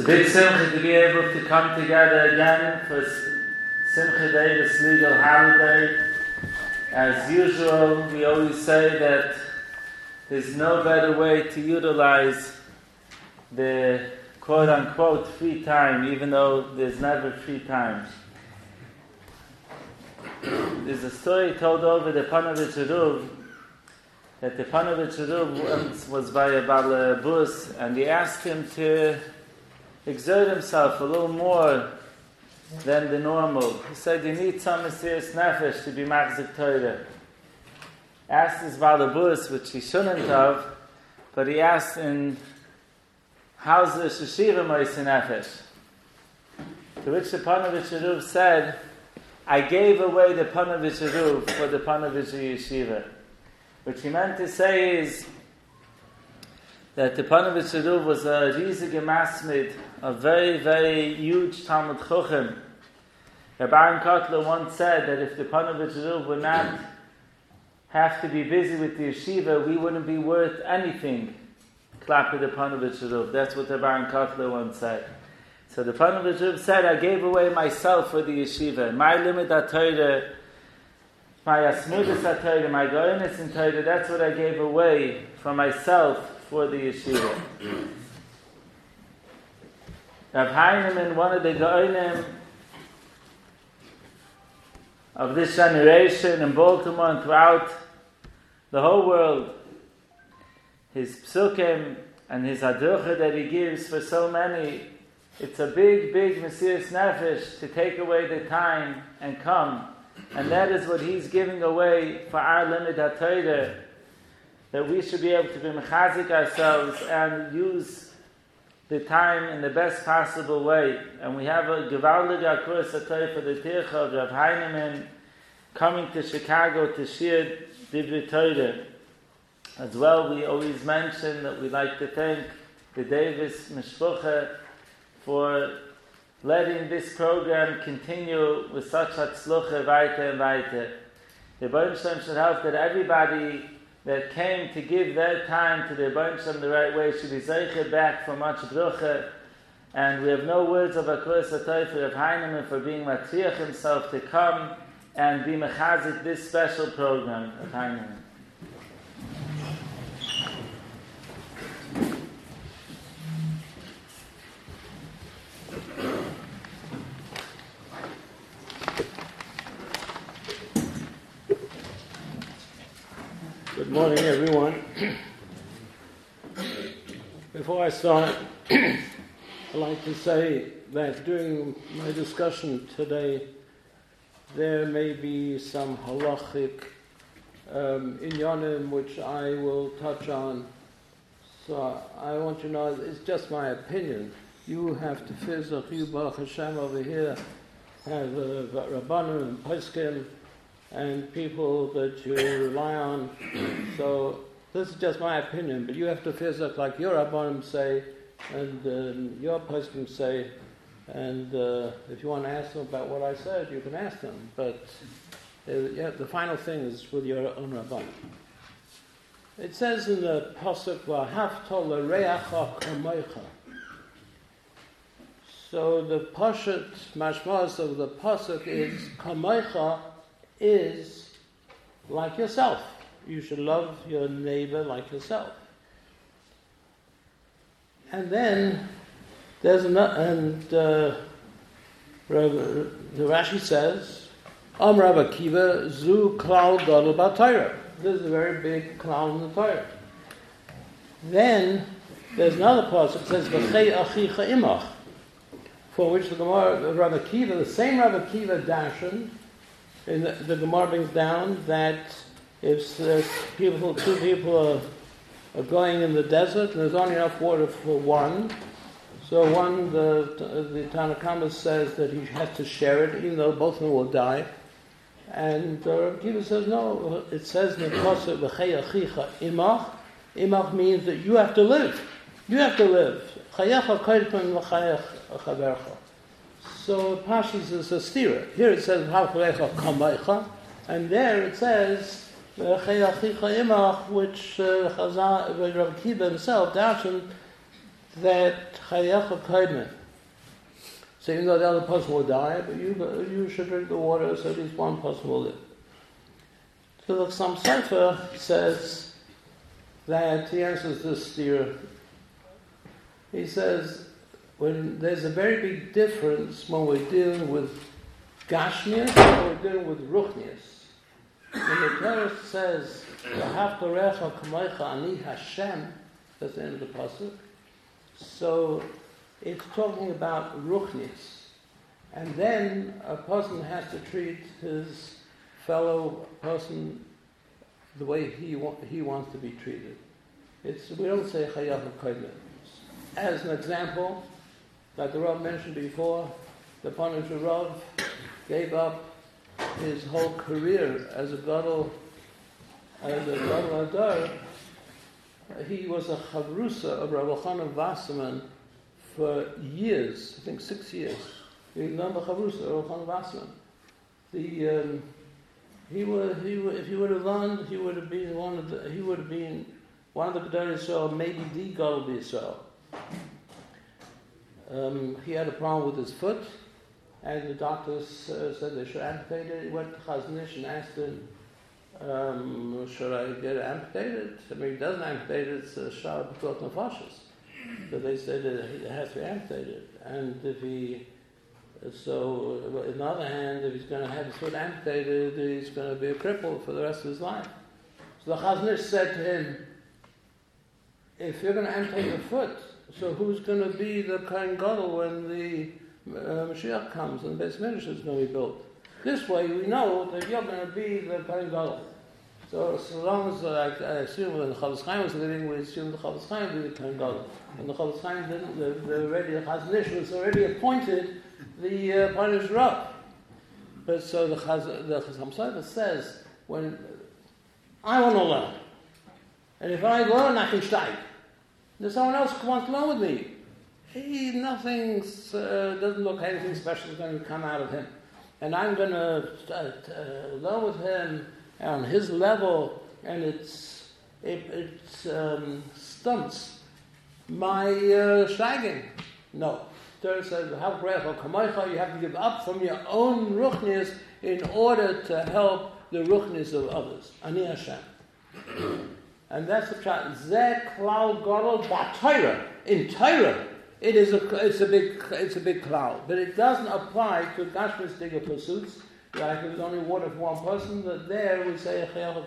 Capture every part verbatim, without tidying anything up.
a big simcha to be able to come together again for Simcha Day, this legal holiday. As usual, we always say that there's no better way to utilize the quote-unquote free time, even though there's never free time. There's a story told over the Panovich Eruv, that the Panovich Eruv was by a Bala Bus, and he asked him to exert himself a little more than the normal. He said, you need some serious nefesh to be machzik Torah. Asked his Bala Bus, which he shouldn't have, but he asked in, how's the Sheshiva Moise Nefesh? To which the Panovich Eruv said, I gave away the Panovich Eruv for the Panovich Yeshiva. What he meant to say is that the Panovich Eruv was a riesige Masmid, a very, very huge Talmud Chochem. Rabbi Aaron Kotler once said that if the Panovich Eruv would not have to be busy with the yeshiva, we wouldn't be worth anything. Clap the Panovich Eruv. That's what Rabbi Aaron Kotler once said. So the Panovich Eruv said, I gave away myself for the yeshiva. My limit at Torah, my asmudus HaTorah, my goyonus in Torah, that's what I gave away for myself for the yeshiva. Rav Heinemann, one of the goyonim of this generation in Baltimore and throughout the whole world, his psukim and his adrucha that he gives for so many, it's a big, big Mesiras Nefesh to take away the time and come. And that is what he's giving away for our limit HaTorah, that we should be able to be mechazik ourselves and use the time in the best possible way. And we have a gewaldige Akuras HaTorah for the Tircha of Rav Heinemann coming to Chicago to shir Divrei Torah. As well, we always mention that we like to thank the Davis Mishpucha for letting this program continue with such hatzlucha weiter and weiter. The Rebbeinu Shalom should help that everybody that came to give their time to the Rebbeinu Shalom the right way should be zeicher back for much brucha. And we have no words of Akuras HaTorah for Rav Heinemann for being matriach himself to come and be mechazik this special program of Heinemann. Good morning, everyone. Before I start, I'd like to say that during my discussion today, there may be some halachic um, inyanim which I will touch on. So I want you to know, it's just my opinion. You have to fizach, you Baruch Hashem over here have uh, Rabbanim and Poskim and people that you rely on. So this is just my opinion, but you have to fizach like your Rabbanim say and um, your Poskim say. And uh, if you want to ask them about what I said, you can ask them. But uh, yeah, the final thing is with your own Rabban. It says in the pasuk, "V'ahavta l'reacha kamocha." So the pasuk mashmas of the pasuk is kamocha is like yourself. You should love your neighbor like yourself. And then there's another, and uh, the Rashi says, Am Rav Akiva zu klal gadol b'Torah. This is a very big klal in the Torah. Then there's another passage that says, V'chei achicha imach, for which the Gemara, Rav Akiva, the same Rav Akiva dashen, in the, the Gemara brings down that if there's people, two people are, are going in the desert and there's only enough water for one, so one, the, the Tanna Kama says that he has to share it, even though both of them will die. And uh, Rav Akiva says, no, it says in the pasuk, V'chei achicha imach. Imach means that you have to live. You have to live. Chayecha koydem l'chayech chavercha. So Pashas is a stira. Here it says, V'chei kamocha, and there it says, V'chei achicha imach, which uh, Chazal, Rav Akiva himself, Dashan, that Chayacha Kaidman. So even though the other person will die, but you you should drink the water, so at least one person will live. So the Chassam Sofer says that he answers this steer. He says when there's a very big difference when we're dealing with Gashmias and we're dealing with Ruchnias. When the Torah says V'havta recha kamocha ani Hashem, that's the end of the pasuk. So it's talking about Ruchnias. And then a person has to treat his fellow person the way he wa- he wants to be treated. It's we don't say Chayav Kaidman. As an example, like the Rav mentioned before, the Panush Rav gave up his whole career as a gadol, as a gadol adar. He was a chavrusa of Rav Elchanan Wasserman for years, I think six years. He learned the chavrusa of Rav Elchanan Wasserman. The um, he would he would, if he would have learned, he would have been one of the he would have been one of the Gedolei Yisrael, maybe the Gadol Yisrael. Um, he had a problem with his foot, and the doctors uh, said they should amputate it. He went to Chazon Ish and asked him, um, should I get it amputated? I mean, he doesn't amputate it, it's a Shara B'Tot Nefashos. But they said that it has to be amputated. And if he, so on the other hand, if he's going to have his foot amputated, he's going to be a cripple for the rest of his life. So the Chazon Ish said to him, if you're going to amputate your foot, so who's going to be the Kohen Gadol when the uh, Mashiach comes and the Beis Mikdash is going to be built? This way we know that you're going to be the Kohen Gadol. So, so long as, uh, I, I assume when the Chofetz Chaim was living, we assumed the Chofetz Chaim would be the Kohen Gadol. And the Chofetz Chaim didn't, the, the, already, the Chazon Ish was already appointed the uh, Panush Rav. But so the Chaz, the Chassam Sofer says, when I want to learn, and if I learn, I can steig. There's someone else who wants to learn with me. He, nothing, uh, doesn't look anything special is going to come out of him. And I'm going to uh, learn with him on his level, and it's, it it's, um, stunts my uh, shagging. No. Torah says, "Have brecha kamocha." You have to give up from your own ruchnias in order to help the ruchnias of others. Ani Hashem. And that's the pshat. Zeh klal gadol b'Torah. In Torah, it is a it's a big it's a big cloud, but it doesn't apply to gashmis digger pursuits. Like if there's only water for one person, that there we say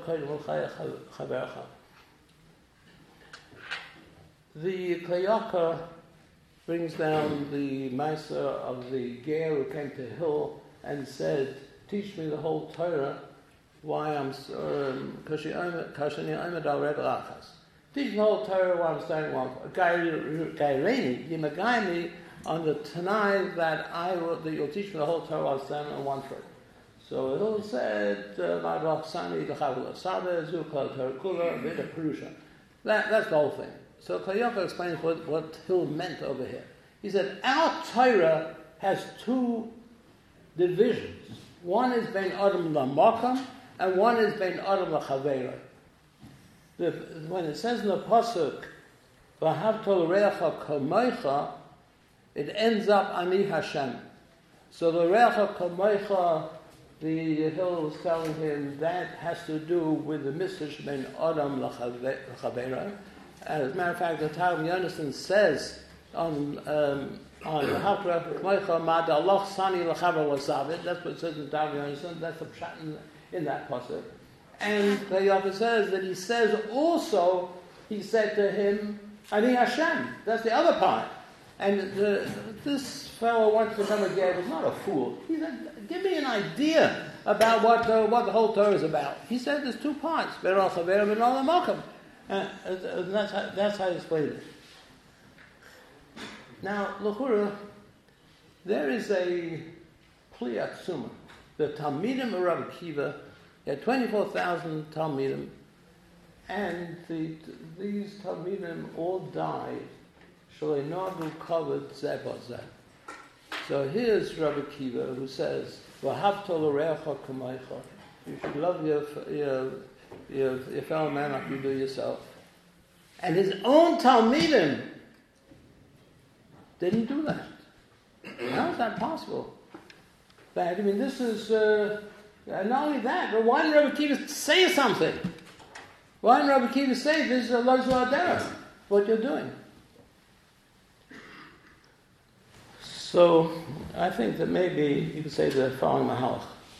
the Kayaka brings down the Maisa of the Ger who came to Hill and said, "Teach me the whole Torah." Why I'm Kashani Ahmed al Red Rachas. Teach the whole Torah while I'm standing one Gaireni, Yimagaimi on the Tanai that I will that you'll teach me the whole Torah while I'm standing on one foot. So it all said Madrochsani Lechavula Sabe Zukal Terakula Vida Perusha. That that's the whole thing. So Kayaka explains what, what Hill meant over here. He said, our Torah has two divisions. One is Ben Adam Lamakam, and one is Ben Adam LaChavera. When it says in the pasuk, "V'havtol reacha kamocha," it ends up Ani Hashem. So the reacha kamocha, the Hill is telling him that has to do with the message Ben Adam LaChavera. As a matter of fact, the Targum Yonason says on um, on "V'havtol reacha kamocha mad Allah sani l'chaver l'savit." That's what it says in the Targum Yonason. That's the pshat in, in that pasuk. And the Yahweh says that he says also, he said to him, Ani Hashem. That's the other part. And the, this fellow wants to become a ger. He's not a fool. He said, give me an idea about what the, what the whole Torah is about. He said there's two parts. And that's how, that's how he explained it. Now, L'chura, there is a Pliyat Summa. The Talmidim of Rabbi Akiva, he had twenty-four thousand Talmidim, and the, these Talmidim all died. Shaleinagu covered Zeh Zeh. So here's Rabbi Akiva who says, "V'havta l'reacha kamocha." You should love your, your your your fellow man like you do yourself. And his own Talmidim didn't do that. How is that possible? That, I mean, this is, uh, not only that, but why didn't Rabbi Akiva say something? Why didn't Rabbi Akiva say, this is a Lo Adera, what you're doing? So, I think that maybe you could say the following mahalach.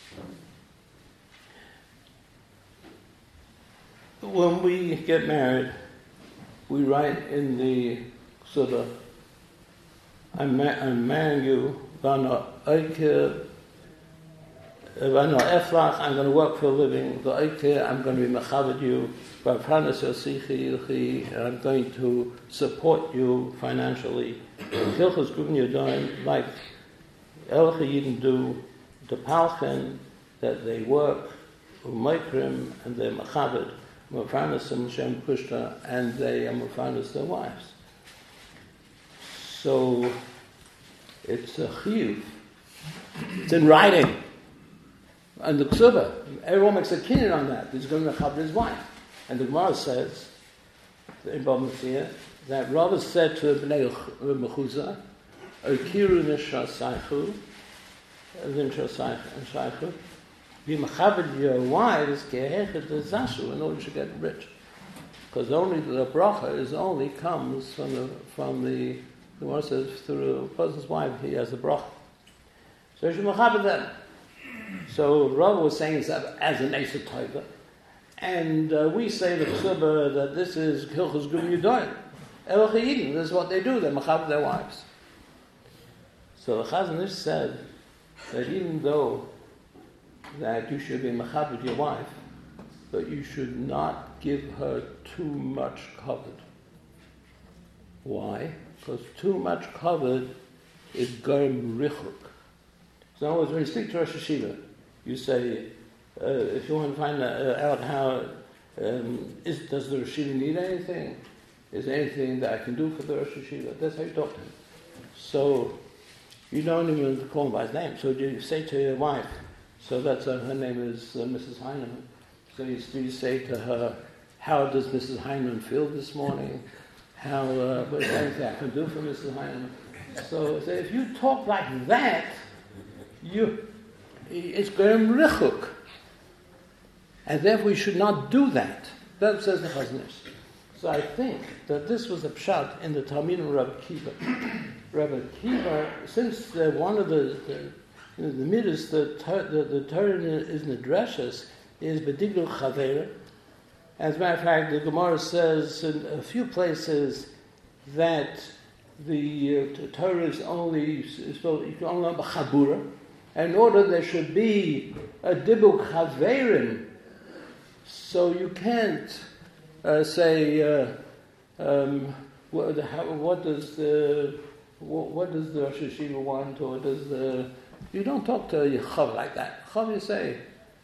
When we get married, we write in the Ksubah, I'm, ma- I'm marrying you, Vano Eike, Vano Eflach, I'm going to work for a living, the Eike, I'm going to be Mechaved you, Vavranas Yosichi Ilchi, and I'm going to support you financially. Hilchos Gubin Yodoin, like Elcha Yidden do, the Palchen, that they work, Umaykrim, and they're Mechaved, Mufranas and Shem Kushta, and they are Mufranas their wives. So it's a chiyuv. It's in writing. And the Ksubah, everyone makes a kinyan on that. He's going to mechabed his wife. And the Gemara says, in Bava Metzia, that Rava said to Bnei Mechuzah, Okiru Nishra Saichu, Nishra Saichu, be mechabed your wives, kehechet zashu, in order to get rich. Because only the bracha is only comes from the, from the, the Gemara says, through a person's wife, he has a bracha. So you should mechabed them. So Rav was saying it's as an Eisa Taiva. And uh, we say the Ksubah that this is Hilchos Gum Yudoin. Elcha Yidin, this is what they do, they mechabed their wives. So the Chazon Ish said that even though that you should be mechabed your wife, but you should not give her too much covered. Why? Because too much covered is goyim richuk. So in other words, when you speak to Rosh Hashiva, you say, uh, if you want to find out how, um, is, does the Rosh Hashiva need anything? Is there anything that I can do for the Rosh Hashiva? That's how you talk to him. So you don't even call him by his name. So you say to your wife, so that's uh, her name is uh, Missus Heinemann. So you, you say to her, how does Missus Heinemann feel this morning? How, uh, what is there anything I can do for Missus Heinemann? So, so if you talk like that, you, it's going richuk. And therefore you should not do that. That says the Chazon Ish. So I think that this was a pshat in the Talmud of Rabbi Akiva. Rabbi Akiva, since uh, one of the, the the midas, the the the Torah is Nedrashas, is B'digul Chaver. As a matter of fact, the Gemara says in a few places that the uh, Torah is only so you can only learn B'chabura. In order there should be a Dibuk Chaverim, so you can't uh, say uh, um, what, how, what does the what, what does the Rosh Hashiva want, or does the you don't talk to your chav like that. Chav, you say,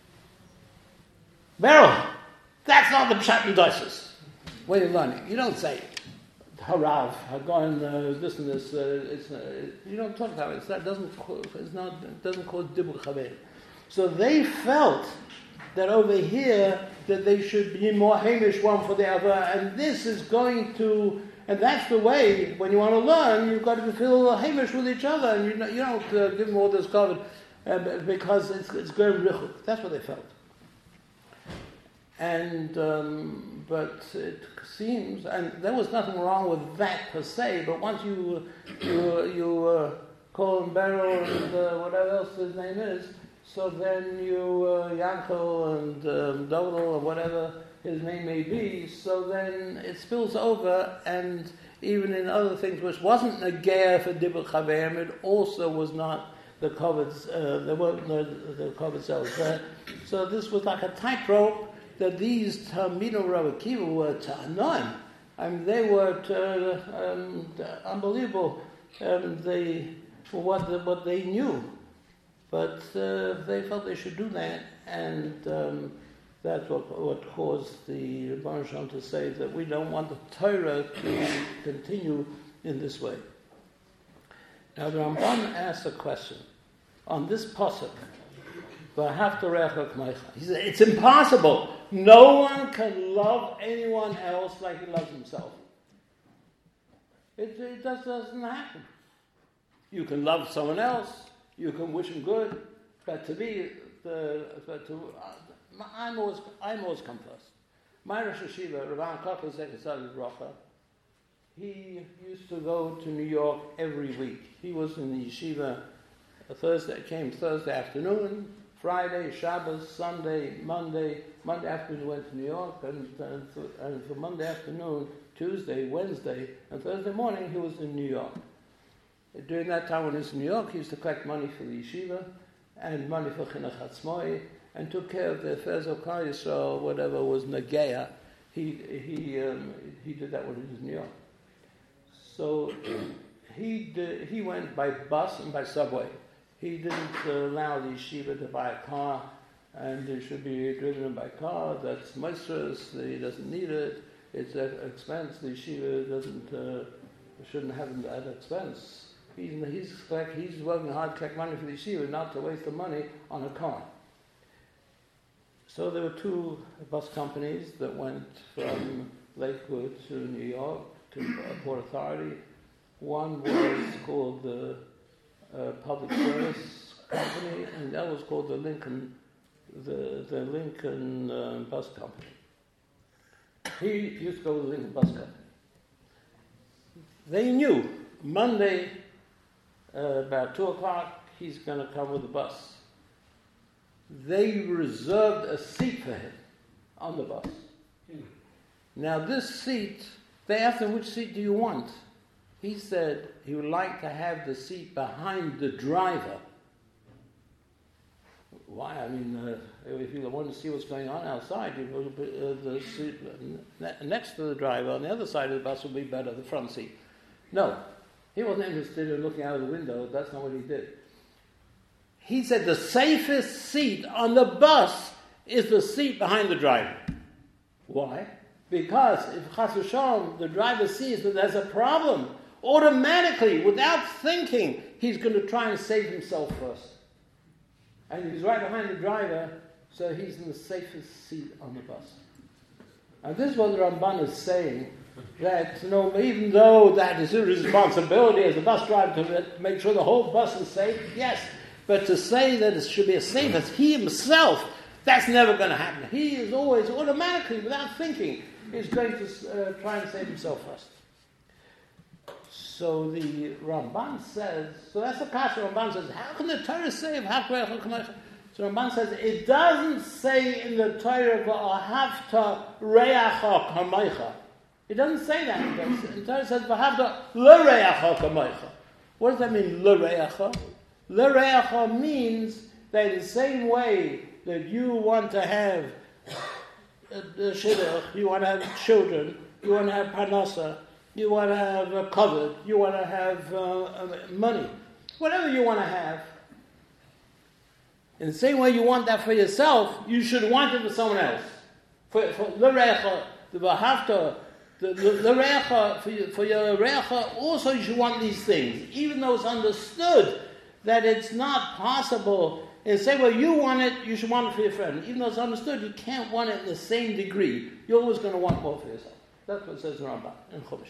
Beryl, that's not the pshat and dosis. When you're learning, you don't say, Harav, Hagon, uh, this and this. Uh, it's, uh, you don't talk that way. It's not, doesn't, it's not, it doesn't cause dibur chaver. So they felt that over here that they should be more hamish one for the other, and this is going to. And that's the way, when you want to learn, you've got to feel hamish with each other, and you, know, you don't uh, give them all this covered, uh, because it's, it's going richuk. That's what they felt. And, um, but it seems, and there was nothing wrong with that per se, but once you, you, you uh, call him Beryl and uh, whatever else his name is, so then you, uh, Yankel and um, Dodal or whatever his name may be, so then it spills over, and even in other things which wasn't a ger for Dibur Chaverim, it also was not the covered, uh, there weren't the, the covered cells there. So this was like a tightrope that these Talmidim Rabbi Akiva were ta'anon. I mean, they were uh, um, unbelievable. Um, they, for what, the, what they knew. But uh, they felt they should do that, and um, that's what, what caused the Rebbeinu Shalom to say that we don't want the Torah to continue in this way. Now the Ramban asked a question on this pasuk. He said, it's impossible. No one can love anyone else like he loves himself. It, it just doesn't happen. You can love someone else. You can wish him good. But to be, the, but to, uh, I'm always, I'm always come first. My Rosh Hashiva, Rabban Kochel Zekesad Rocha, he used to go to New York every week. He was in the yeshiva a Thursday, came Thursday afternoon, Friday, Shabbos, Sunday, Monday. Monday afternoon he went to New York, and, and, for, and for Monday afternoon, Tuesday, Wednesday, and Thursday morning he was in New York. During that time when he was in New York, he used to collect money for the yeshiva and money for Chinuch Hatzmoi, and took care of the affairs of Klal Yisrael, whatever was Nageya. He he um, he did that when he was in New York. So he did, he went by bus and by subway. He didn't allow the yeshiva to buy a car, and it should be driven by car. That's monstrous. He doesn't need it. It's an expense. The yeshiva doesn't uh, shouldn't have that expense. He's he's like he's working hard to collect money for the yeshiva, not to waste the money on a car. So there were two bus companies that went from Lakewood to New York to Port Authority. One was called the uh, Public Service Company, and that was called the Lincoln, the the Lincoln uh, Bus Company. He used to go to the Lincoln Bus Company. They knew Monday uh, about two o'clock he's going to come with the bus. They reserved a seat for him on the bus. Mm. Now this seat, they asked him, which seat do you want? He said he would like to have the seat behind the driver. Why? I mean, uh, if you want to see what's going on outside, you go to uh, the seat next to the driver. On the other side of the bus would be better, the front seat. No, he wasn't interested in looking out of the window. That's not what he did. He said the safest seat on the bus is the seat behind the driver. Why? Because if Chas v'Shalom, the driver sees that there's a problem, automatically, without thinking, he's going to try and save himself first. And he's right behind the driver, so he's in the safest seat on the bus. And this is what the Ramban is saying, that you know, even though that is his responsibility as a bus driver to make sure the whole bus is safe, yes, but to say that it should be as safe as he himself, that's never going to happen. He is always automatically, without thinking, is going to uh, try and save himself first. So the Ramban says, so that's the kasha. Ramban says, how can the Torah say of Haftarah Kamecha? So Ramban says, it doesn't say in the Torah V'ahavta Reacha Kamecha. It doesn't say that. In the Torah it says V'ahavta L'Reacha Kamecha. What does that mean, L'Reacha? L'Reacha means that in the same way that you want to have the shidduch, you want to have children, you want to have parnasa, you want to have a covet, you want to have uh, money, whatever you want to have. In the same way you want that for yourself, you should want it for someone else. For for l'recha, the v'ahavta, the l'recha, for your, for your recha, also you should want these things, even though it's understood that it's not possible. In the same way you want it, you should want it for your friend. Even though it's understood, you can't want it in the same degree. You're always going to want more for yourself. That's what it says in Rambam, in Chumash.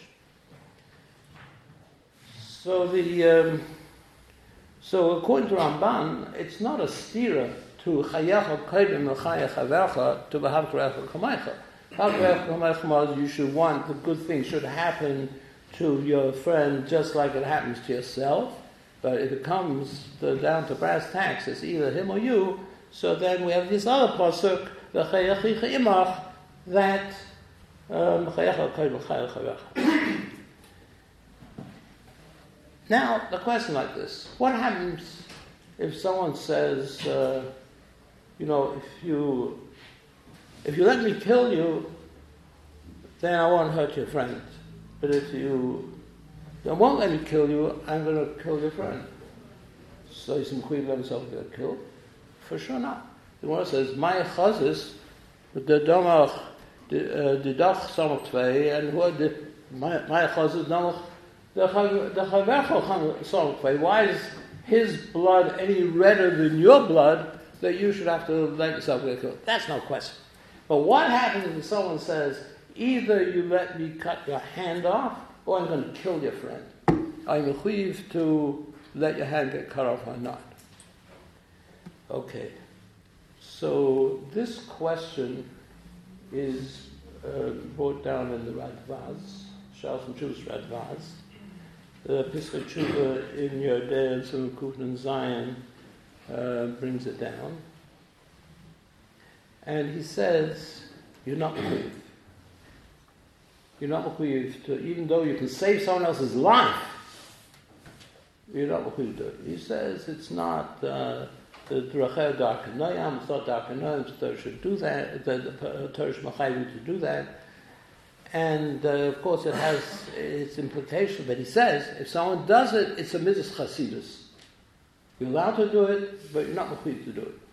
So the um, so according to Ramban, it's not a stira to chayacha kodim l'chayach havercha to v'hav karecha kamaycha. Hav karecha kamaycha, you should want the good thing should happen to your friend just like it happens to yourself. But if it comes to, down to brass tacks, it's either him or you. So then we have this other pasuk, the chayachicha imach, that um, now the question like this: what happens if someone says, uh, you know, if you if you let me kill you, then I won't hurt your friend. But if you I won't let me kill you, I'm going to kill your friend. So he's going to let himself get killed? For sure not. The one says, my chazis, the domach, the dach samach tvei, and what the my chazis domach, the chavercho samach tvei. Why is his blood any redder than your blood that you should have to let yourself get killed? That's no question. But what happens if someone says, either you let me cut your hand off, or I'm going to kill your friend? I'm mechuyev to let your hand get cut off or not. Okay, so this question is uh, brought down in the Radvaz, Shas and Chuvas Radvaz. The Piskei Tshuva in Yodea and Tzimtzum Kuf and Zion uh, brings it down. And he says, you're not mechuyev. You're not mechuyev to, even though you can save someone else's life, you're not mechuyev to do it. He says it's not uh, the Drachei Darkanayam, it's not Darkanayam, the Torah should do that, the Torah should mechayev you to do that. And uh, of course it has its implication, but he says, if someone does it, it's a mitzvah chasidus. You're allowed to do it, but you're not mechuyev to do it.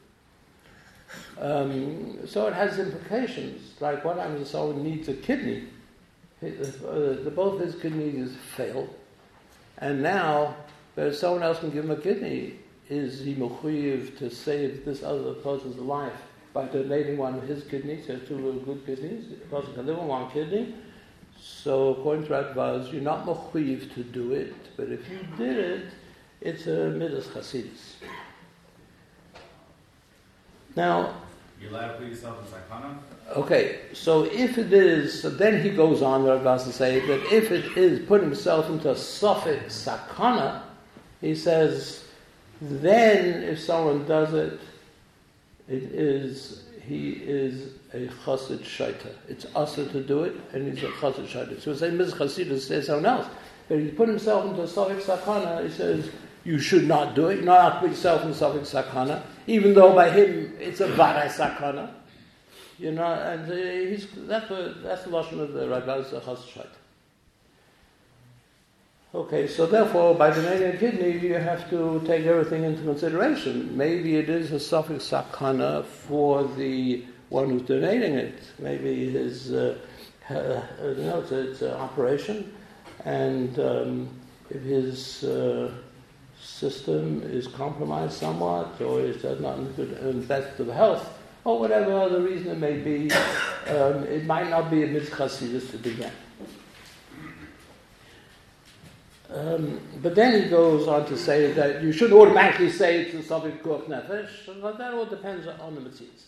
Um, so it has implications, like what happens if someone needs a kidney, if, uh, the, both his kidneys failed, and now uh, someone else can give him a kidney. Is he mechuyev to save this other person's life by donating one of his kidneys? He has two little good kidneys. The person can live on one kidney. So according to Radvaz, you're not mechuyev to do it, but if you did it, it's a midas chasidus. Now, you're allowed to put yourself in sakana? Okay, so if it is, so then he goes on, Radvaz, to say that if it is putting himself into a safek sakana, he says, then if someone does it, it is, he is a chassid shaita. It's asa to do it, and he's a chassid shaita. So we say, Miz Chasidus says someone else. But if he put himself into a safek sakana, he says, you should not do it. You're not allowed to put yourself in safek sakana, even though by him it's a varai sakana. You know, and uh, he's, that's, a, that's the lashon of the Radvaz chassid shaita. Okay, so therefore, by donating a kidney, you have to take everything into consideration. Maybe it is a safek sakana for the one who's donating it. Maybe his, uh, uh, you know, it's, it's an operation, and um, if his uh, system is compromised somewhat, or it does not invest to the health, or whatever other reason it may be, um, it might not be a mitzvah chasidus to do that. Um, but then he goes on to say that you shouldn't automatically say it's a safek pikuach nefesh, but that all depends on the mitzvahs.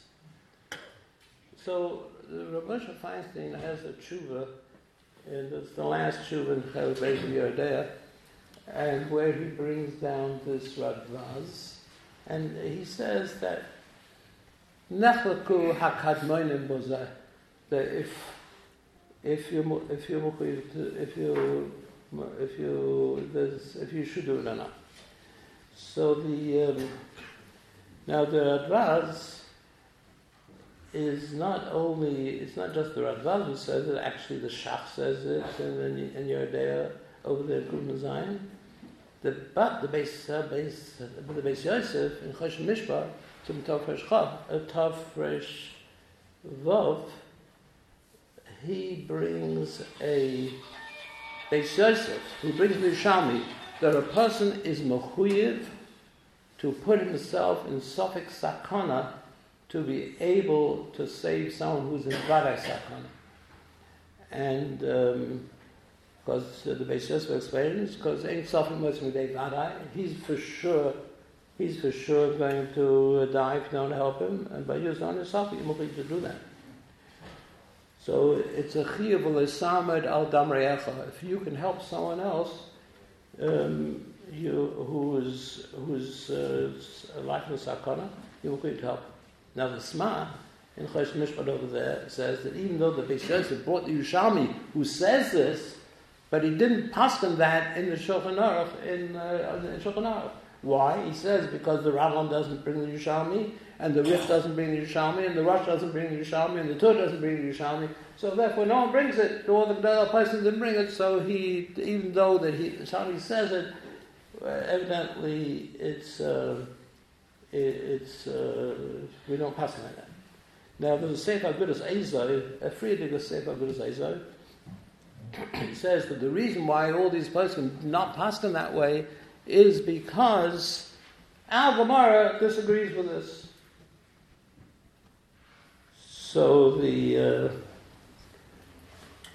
So Rav Moshe Feinstein has a tshuva, and it's the last tshuva in Chelik Beis Yodea, and where he brings down this Radvaz, and he says that nechlaku hakadmonim bozeh, that if if you if you if you if you there's, if you should do it or not. So the um, now the Radvaz is not only, it's not just the Radvaz who says it, actually the Shach says it in, in Yodea over there in Kuf Zion. The, but the Beis uh, Beis uh, the Beis Yosef in Choshen Mishpah, Tzim Tov Resh Chav, uh, Tov Resh Vav, he brings a Beis Yosef, he brings the Yerushalmi, that a person is mechuyev to put himself in safek sakana to be able to save someone who's in varai sakana. And um, because uh, the Beis Yosef explains, because ain't safek motzim midei varai, he's for sure, he's for sure going to uh, die if you don't help him, and by using on his safek, you're mechuyev to do that. So it's a chiyuv l'samed al dam re'echa. If you can help someone else, um, you who's who's uh, life in sakana, you're going to help. Now the Sma in Choshen Mishpah over there says that even though the Beis Yosef brought the Yerushalmi who says this, but he didn't paskin that in the Shulchan Aruch in, uh, in Shulchan Aruch. Why? He says because the Rambam doesn't bring the Yerushalmi, and the Rif doesn't bring the Yerushalmi, and the Rosh doesn't bring the Yerushalmi, and the Tur doesn't bring the Yerushalmi. So therefore, no one brings it. All the other person didn't bring it. So he, even though that he, Yerushalmi says it, uh, evidently it's uh, it, it's uh, we don't pass like that. Now there's a Sefer Agudas Eizai, a Friedrich Sefer Agudas Eizai. He says that the reason why all these persons not pass in that way is because Al Gemara disagrees with this. So the uh,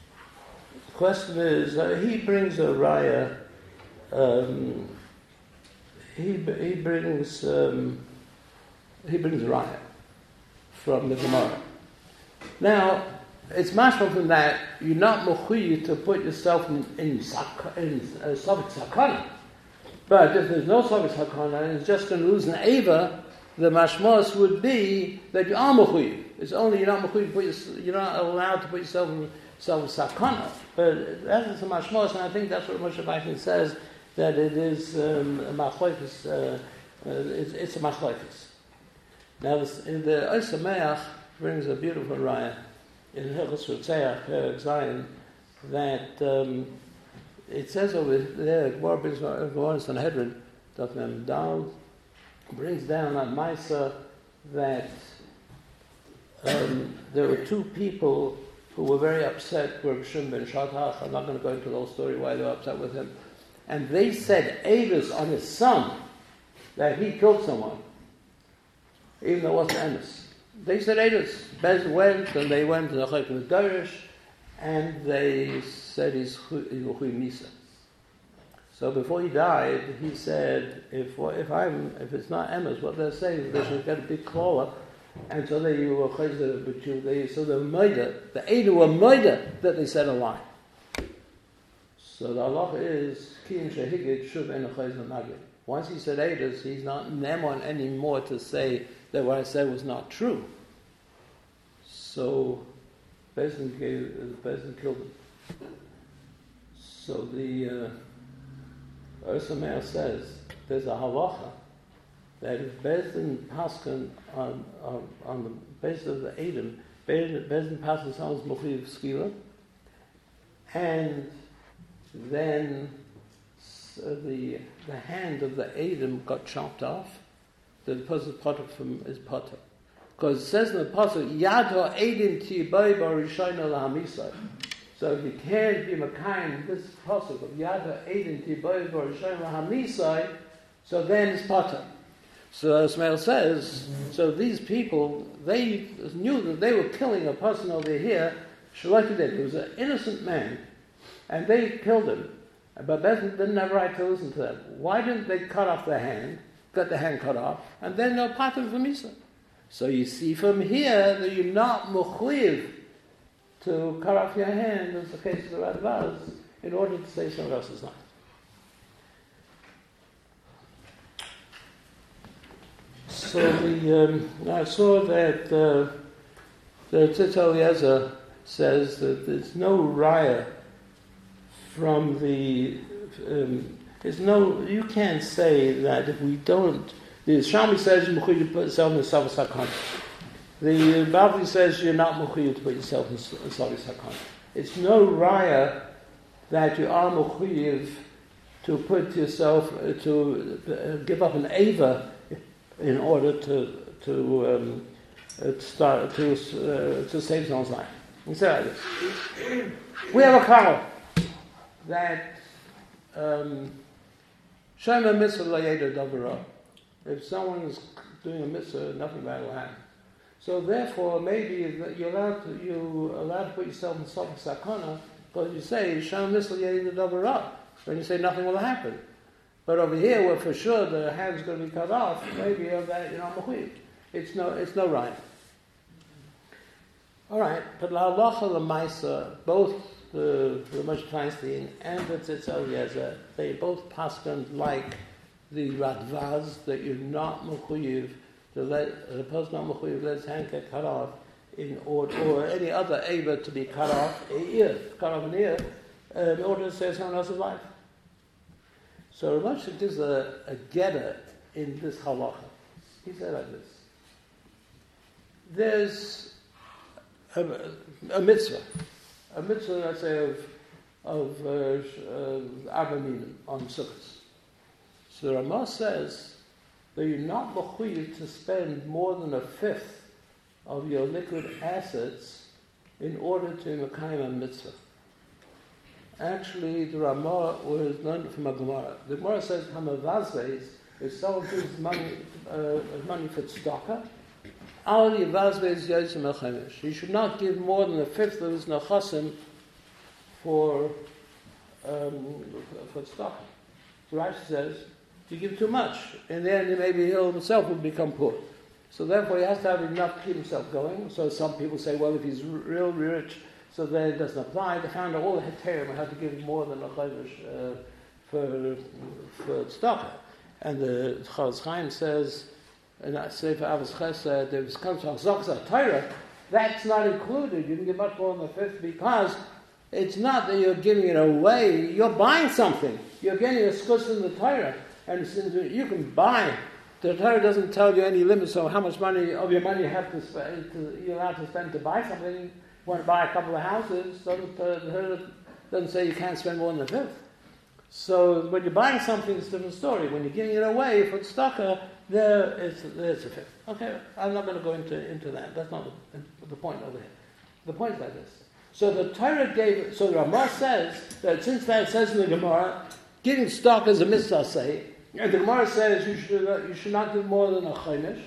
question is, uh, he brings a raya um, he he brings um, he brings a raya from the Gemara. Now, it's mashma from that you're not mechuyev to put yourself in in, in uh, Savik Sakana. But if there's no Savik Sakana and it's just going to lose an Eva, the mashmos would be that you are mechuyev. It's only you're not mechuyev to put your, you're not allowed to put yourself in Savik Sakana. But that is a mashmos, and I think that's what Moshe Baikin says, that it is um, a machlokes. Uh, uh, it's, it's a machlokes. Now, this, in the Ois HaMeach brings a beautiful raya in Hilchos Rutzeach, Perek Zayin, that um, it says over there, Gemara brings Gemara Sanhedrin, Daf Mem Dal, brings down on Maisa that um, there were two people who were very upset with Shimon ben Shatach. I'm not going to go into the whole story why they were upset with him. And they said Avis on his son that he killed someone, even though it wasn't Emes. They said Avis. Bez went and they went to the Chayk with Darish and they said he's Chuy Misa. So before he died, he said, if if I'm if it's not Emes, what they're saying is they should get a big claw. And so they were chayzer, but you they so the murder, the Eidah were murder that they said a lie. So the halacha is Kiyim Shehigid Shuv En Chayzer Magid. Once he said Eidas, he's not Nemon anymore to say that what I said was not true. So Bezin gave the Bezin killed him. So the uh, Ois HaMeach says there's a halacha that if Bezdin Paskin on, on on the basis of the Edom, Bezdin Paskin sounds Mechuyev Skila, and then uh, the the hand of the Edom got chopped off, the person's potter from his potter. Because it says in the pasuk, Yad ha'edim tibay b'rishayna lahamisai. So if you can't be Makayim, this pasuk of Yad ha'edim tibay b'rishayna lahamisai, so then it's potter. So Ismail says, so these people, they knew that they were killing a person over here, Shalakidin, he was an innocent man, and they killed him. But Bezin didn't have a right to listen to them. Why didn't they cut off their hand, got the hand cut off, and then no part of the Misa? So you see from here that you're not mechuyev to cut off your hand, as the case of the Radvaz, in order to save someone else's life. So the um, I saw that uh, the Tzitz Eliezer says that there's no raya from the. Um, there's no. You can't say that if we don't. The Shami says you're mechuyev to put yourself in Savas Hakon. The Bavli says you're not mechuyev to put yourself in Savas Hakon. It's no raya that you are mechuyev to put yourself uh, to uh, give up an ava in order to to um, uh, start to uh, to save someone's life. We say like this. We have a cow that Shema mitzvah layeda davara. If someone is doing a mitzvah, nothing bad will happen. So therefore, maybe you're allowed to you allowed to put yourself in Savik Sakana, because you say Shema mitzvah layeda davara. Then you say nothing will happen. But over here, where for sure the hand's going to be cut off, maybe of that you're not mechuyev. It's no, it's no right. All right, but la halacha l'maisa, both the the Moshe Feinstein and the Tzitz Eliezer, they both paskin like the Radvaz that you're not mechuyev to let the person not mechuyev let his hand get cut off in order, or any other ava to be cut off, an ear, cut off an ear, uh, in order to save someone else's life. So Rav gives a, a getter in this halacha. He said like this. There's a, a mitzvah. A mitzvah, let's say, of, of uh, Avaminim on Sukkot. So Ramah says that you're not mechuyev to spend more than a fifth of your liquid assets in order to mekayim a mitzvah. Actually, the Ramah was learned from a Gemara. The Gemara says, "Hamavazveis, if someone gives money, uh, money for tzedakah, al yivazveis yotzim el chemesh. He should not give more than a fifth of his nechasim for um, for tzedakah." So Rashi says, you give too much. In the end, maybe he'll himself will become poor. So therefore, he has to have enough to keep himself going. So some people say, well, if he's real rich, so then it doesn't apply. They found out all the heterim had to give more than a chayvish uh, for for tzedakah. And the Chofetz Chaim says, in that Sefer Avos Chesed, there comes to Achzoksa Torah, that's not included. You can give much more than the fifth because it's not that you're giving it away. You're buying something. You're getting a schus in the Torah. And since you can buy, the Torah doesn't tell you any limits on how much money of your money you have to spend. To, you're allowed to spend to buy something. You want to buy a couple of houses. Doesn't, uh, the Torah doesn't say you can't spend more than a fifth. So when you're buying something, it's a different story. When you're giving it away for tzedakah, there it's, it's a fifth. Okay, I'm not going to go into, into that. That's not the, the point over here. The point is like this. So the Torah gave, so the Ramah says that since that says in the Gemara, giving stock is a mitzvah say, and the Gemara says you should uh, you should not give more than a chaimish,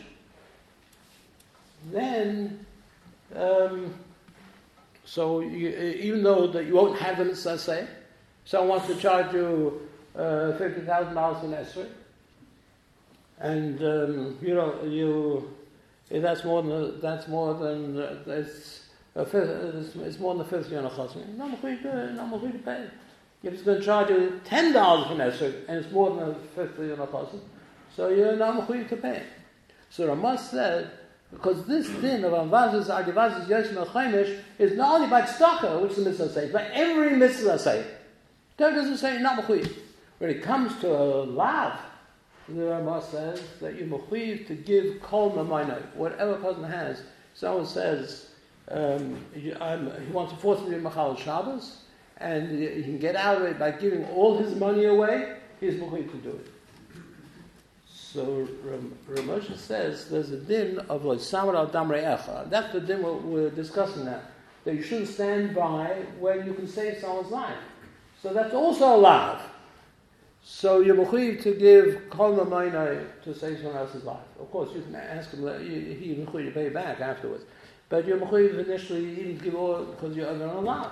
then um, so you, even though that you won't have the mitzvah say, someone wants to charge you uh, fifty thousand dollars in esrog, and um, you know you if that's more than that's more than uh, that's a fifth, it's, it's more than the fifth you're on a chasm. No mechuyt to no mechuyt to pay. If it's going to charge you ten dollars for esrog and it's more than the fifth you're on a chasm, so you're not mechuyt to pay. So Ramah said, because this din of Amvazis, Agivazis, Yoshim, Chaimish is not only by tzedakah, which the mitzvah says, but every mitzvah says. Torah doesn't say not mechuyev. When it comes to a lav, the Ramah says that you're mechuyev to give kol mamayna, whatever a person has. Someone says um, you, he wants to force me to machal Shabbos, and he can get out of it by giving all his money away. He's mechuyev to do it. So Ram, Ramosha says there's a din of like samar al dam re'echa. That's the din we're, we're discussing now. That you shouldn't stand by where you can save someone's life. So that's also a lav. So you're mechuyev to give kol mamayna to save someone else's life. Of course, you can ask him that he mechuyev to pay back afterwards. But you're mechuyev initially even to give all because you're under a lav.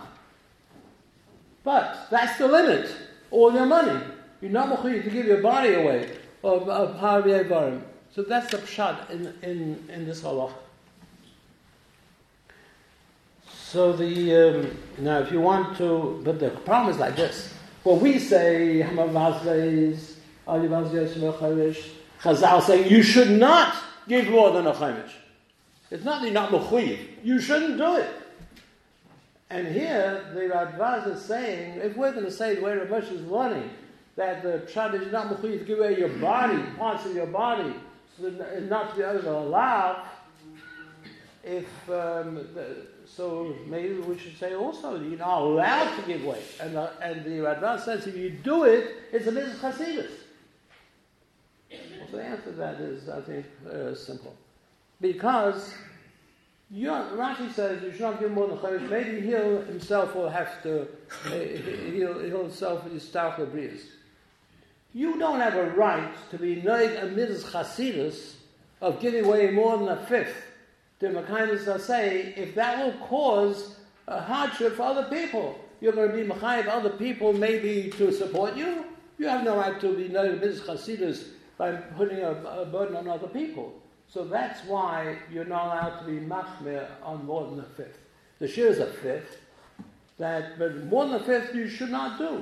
But that's the limit. All your money. You're not mechuyev to give your body away. Of, of Harvey Barim. So that's the pshat in, in, in this halach. So the um, now if you want to, but the problem is like this. Well, we say Hamavazleis, Alivazleis Mecharish. Chazal say you should not give more than a chaimish. It's not that you're not mechuyev. You shouldn't do it. And here the Radvaz is saying, if we're going to say the way Rav Moshe is learning, that the pshat is not mechuyev to give away your body, parts of your body, so not to be able to allow. If um, the, so, maybe we should say also you're not allowed to give away. And the, and the Radvan says if you do it, it's a mitzvah chasidus. So the answer to that is, I think, uh, simple, because you Rashi says you should not give more than chaimish. Maybe he himself will have to. Uh, he'll, he'll himself start with brias. You don't have a right to be noig a mitzvah chasidus of giving away more than a fifth to Mekayim say if that will cause a hardship for other people. You're going to be Mekayim other people maybe to support you. You have no right to be noig a mitzvah chasidus by putting a, a burden on other people. So that's why you're not allowed to be machmir on more than a fifth. The shir is a fifth, that but more than a fifth you should not do.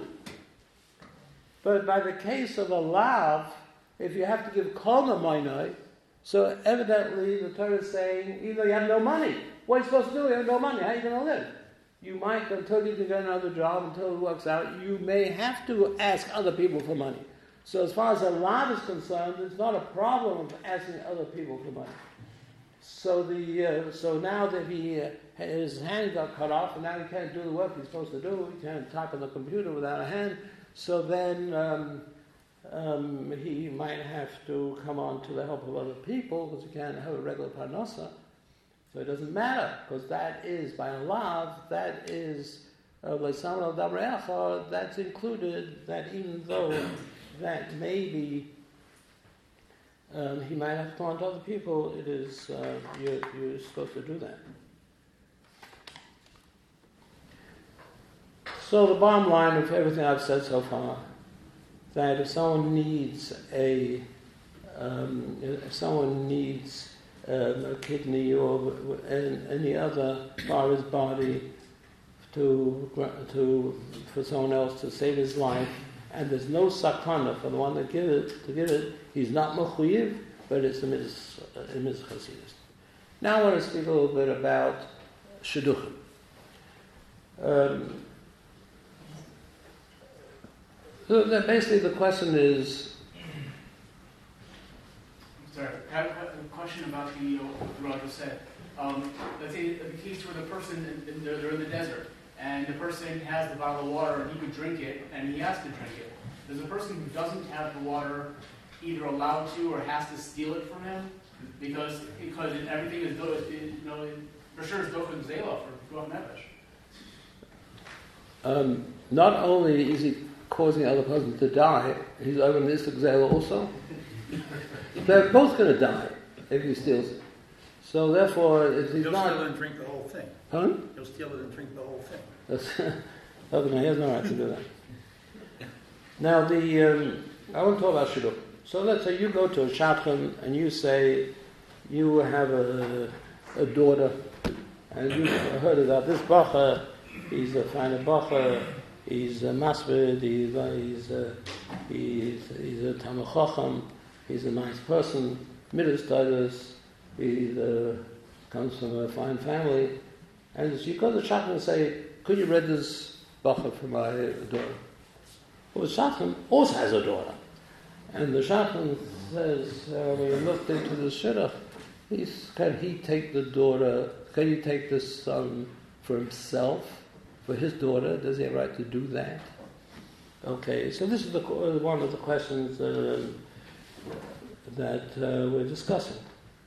But by the case of a lav, if you have to give kol mamayna, so evidently the Torah is saying, either you have no money. What are you supposed to do? You have no money. How are you going to live? You might, until you can get another job, until it works out, you may have to ask other people for money. So as far as a lav is concerned, it's not a problem of asking other people for money. So the uh, so now that he uh, his hand got cut off, and now he can't do the work he's supposed to do, he can't type on the computer without a hand. So then um, um, he might have to come on to the help of other people because he can't have a regular parnasa. So it doesn't matter because that is by a lav, that is leisamar al dam re'echa. That's included. That even though that maybe um, he might have to come on to other people, it is uh, you're, you're supposed to do that. So the bottom line of everything I've said so far, that if someone needs a, um, if someone needs um, a kidney or any other part of his body to to for someone else to save his life, and there's no sakana for the one that give it to give it, he's not mechuyev, but it's a mis a mischassidus. Now I want to speak a little bit about shidduchim. Um, so that basically the question is. Sorry, I have a question about the what Roger said. Um, let's say the case where the person they're, they're in the desert and the person has the bottle of water and he could drink it and he has to drink it. Does the person who doesn't have the water either allowed to or has to steal it from him because because everything is you know for sure is dochen zela for Gohan Nefesh. Um, not only is he causing the other person to die, he's over this zela also. They're both going to die if he steals it. So therefore, if he's He'll not... steal it and drink the whole thing. Huh? He'll steal it and drink the whole thing. That's, other than he has no right to do that. Now, the um, I want to talk about shidduch. So let's say you go to a shadchan and you say you have a, a daughter, and you heard about this bacha. He's a fine bacha. He's a masbid. He's a, he's a, he's, he's a Talmid Chacham. He's a nice person, middle status, he uh, comes from a fine family. And you go to the shadchan and say, could you read this bacha for my daughter? Well, the shadchan also has a daughter. And the shadchan says, uh, when you looked into the shidduch, he's, can he take the daughter, can he take the son for himself, for his daughter? Does he have a right to do that? Okay, so this is the, one of the questions uh, that uh, we're discussing.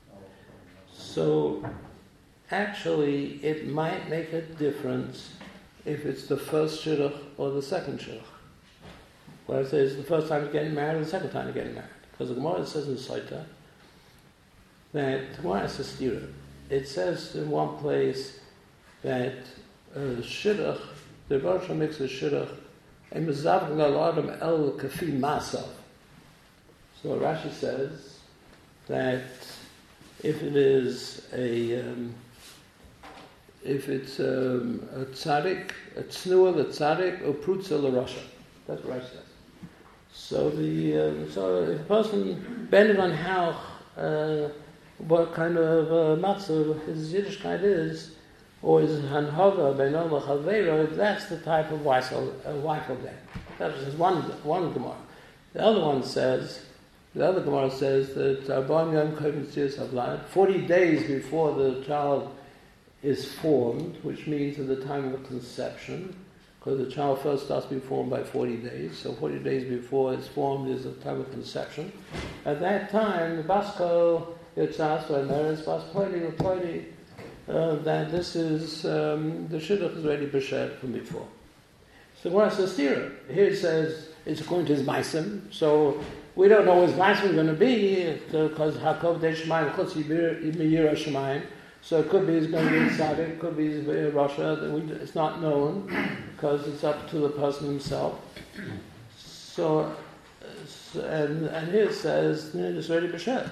So, actually, it might make a difference if it's the first shidduch or the second shidduch. Where it says the first time you're getting married or the second time you're getting married. Because the Gemara says in Sotah that, the Gemara has a stira. It says in one place that uh, shidduch, the Rosh makes a shidduch, a mezavg l'adam el kafi masav. So Rashi says that if it is a, um, if it's um, a tzaddik, a tznuah l'tzaddik, or prutza l'rasha. That's what Rashi says. So the um, so if a person, depending on how uh, what kind of uh, matzah his Yiddishkeit is, or his hanhaga beinom l'chavero, that's the type of wife he'll get. That is one one Gemara. The other one says. The other Gemara says that Arba'im Yom Kovim Tzias Havlan, forty days before the child is formed, which means at the time of conception, because the child first starts being formed by forty days, so forty days before it's formed is the time of conception. At that time, the Basko Yitzas V'Meres Bas Ploidi Ploidi, that this is um, the shidduch is already b'shed from before. So what is the stira? Here it says it's according to his ma'asim, so we don't know what his ma'asim is going to be because Hakov De Shemaim Chutz Yira Shemaim. So it could be he's going to be tzaddik, it could be he's Russia. It's not known because it's up to the person himself. So, and and here it says it's already b'shed.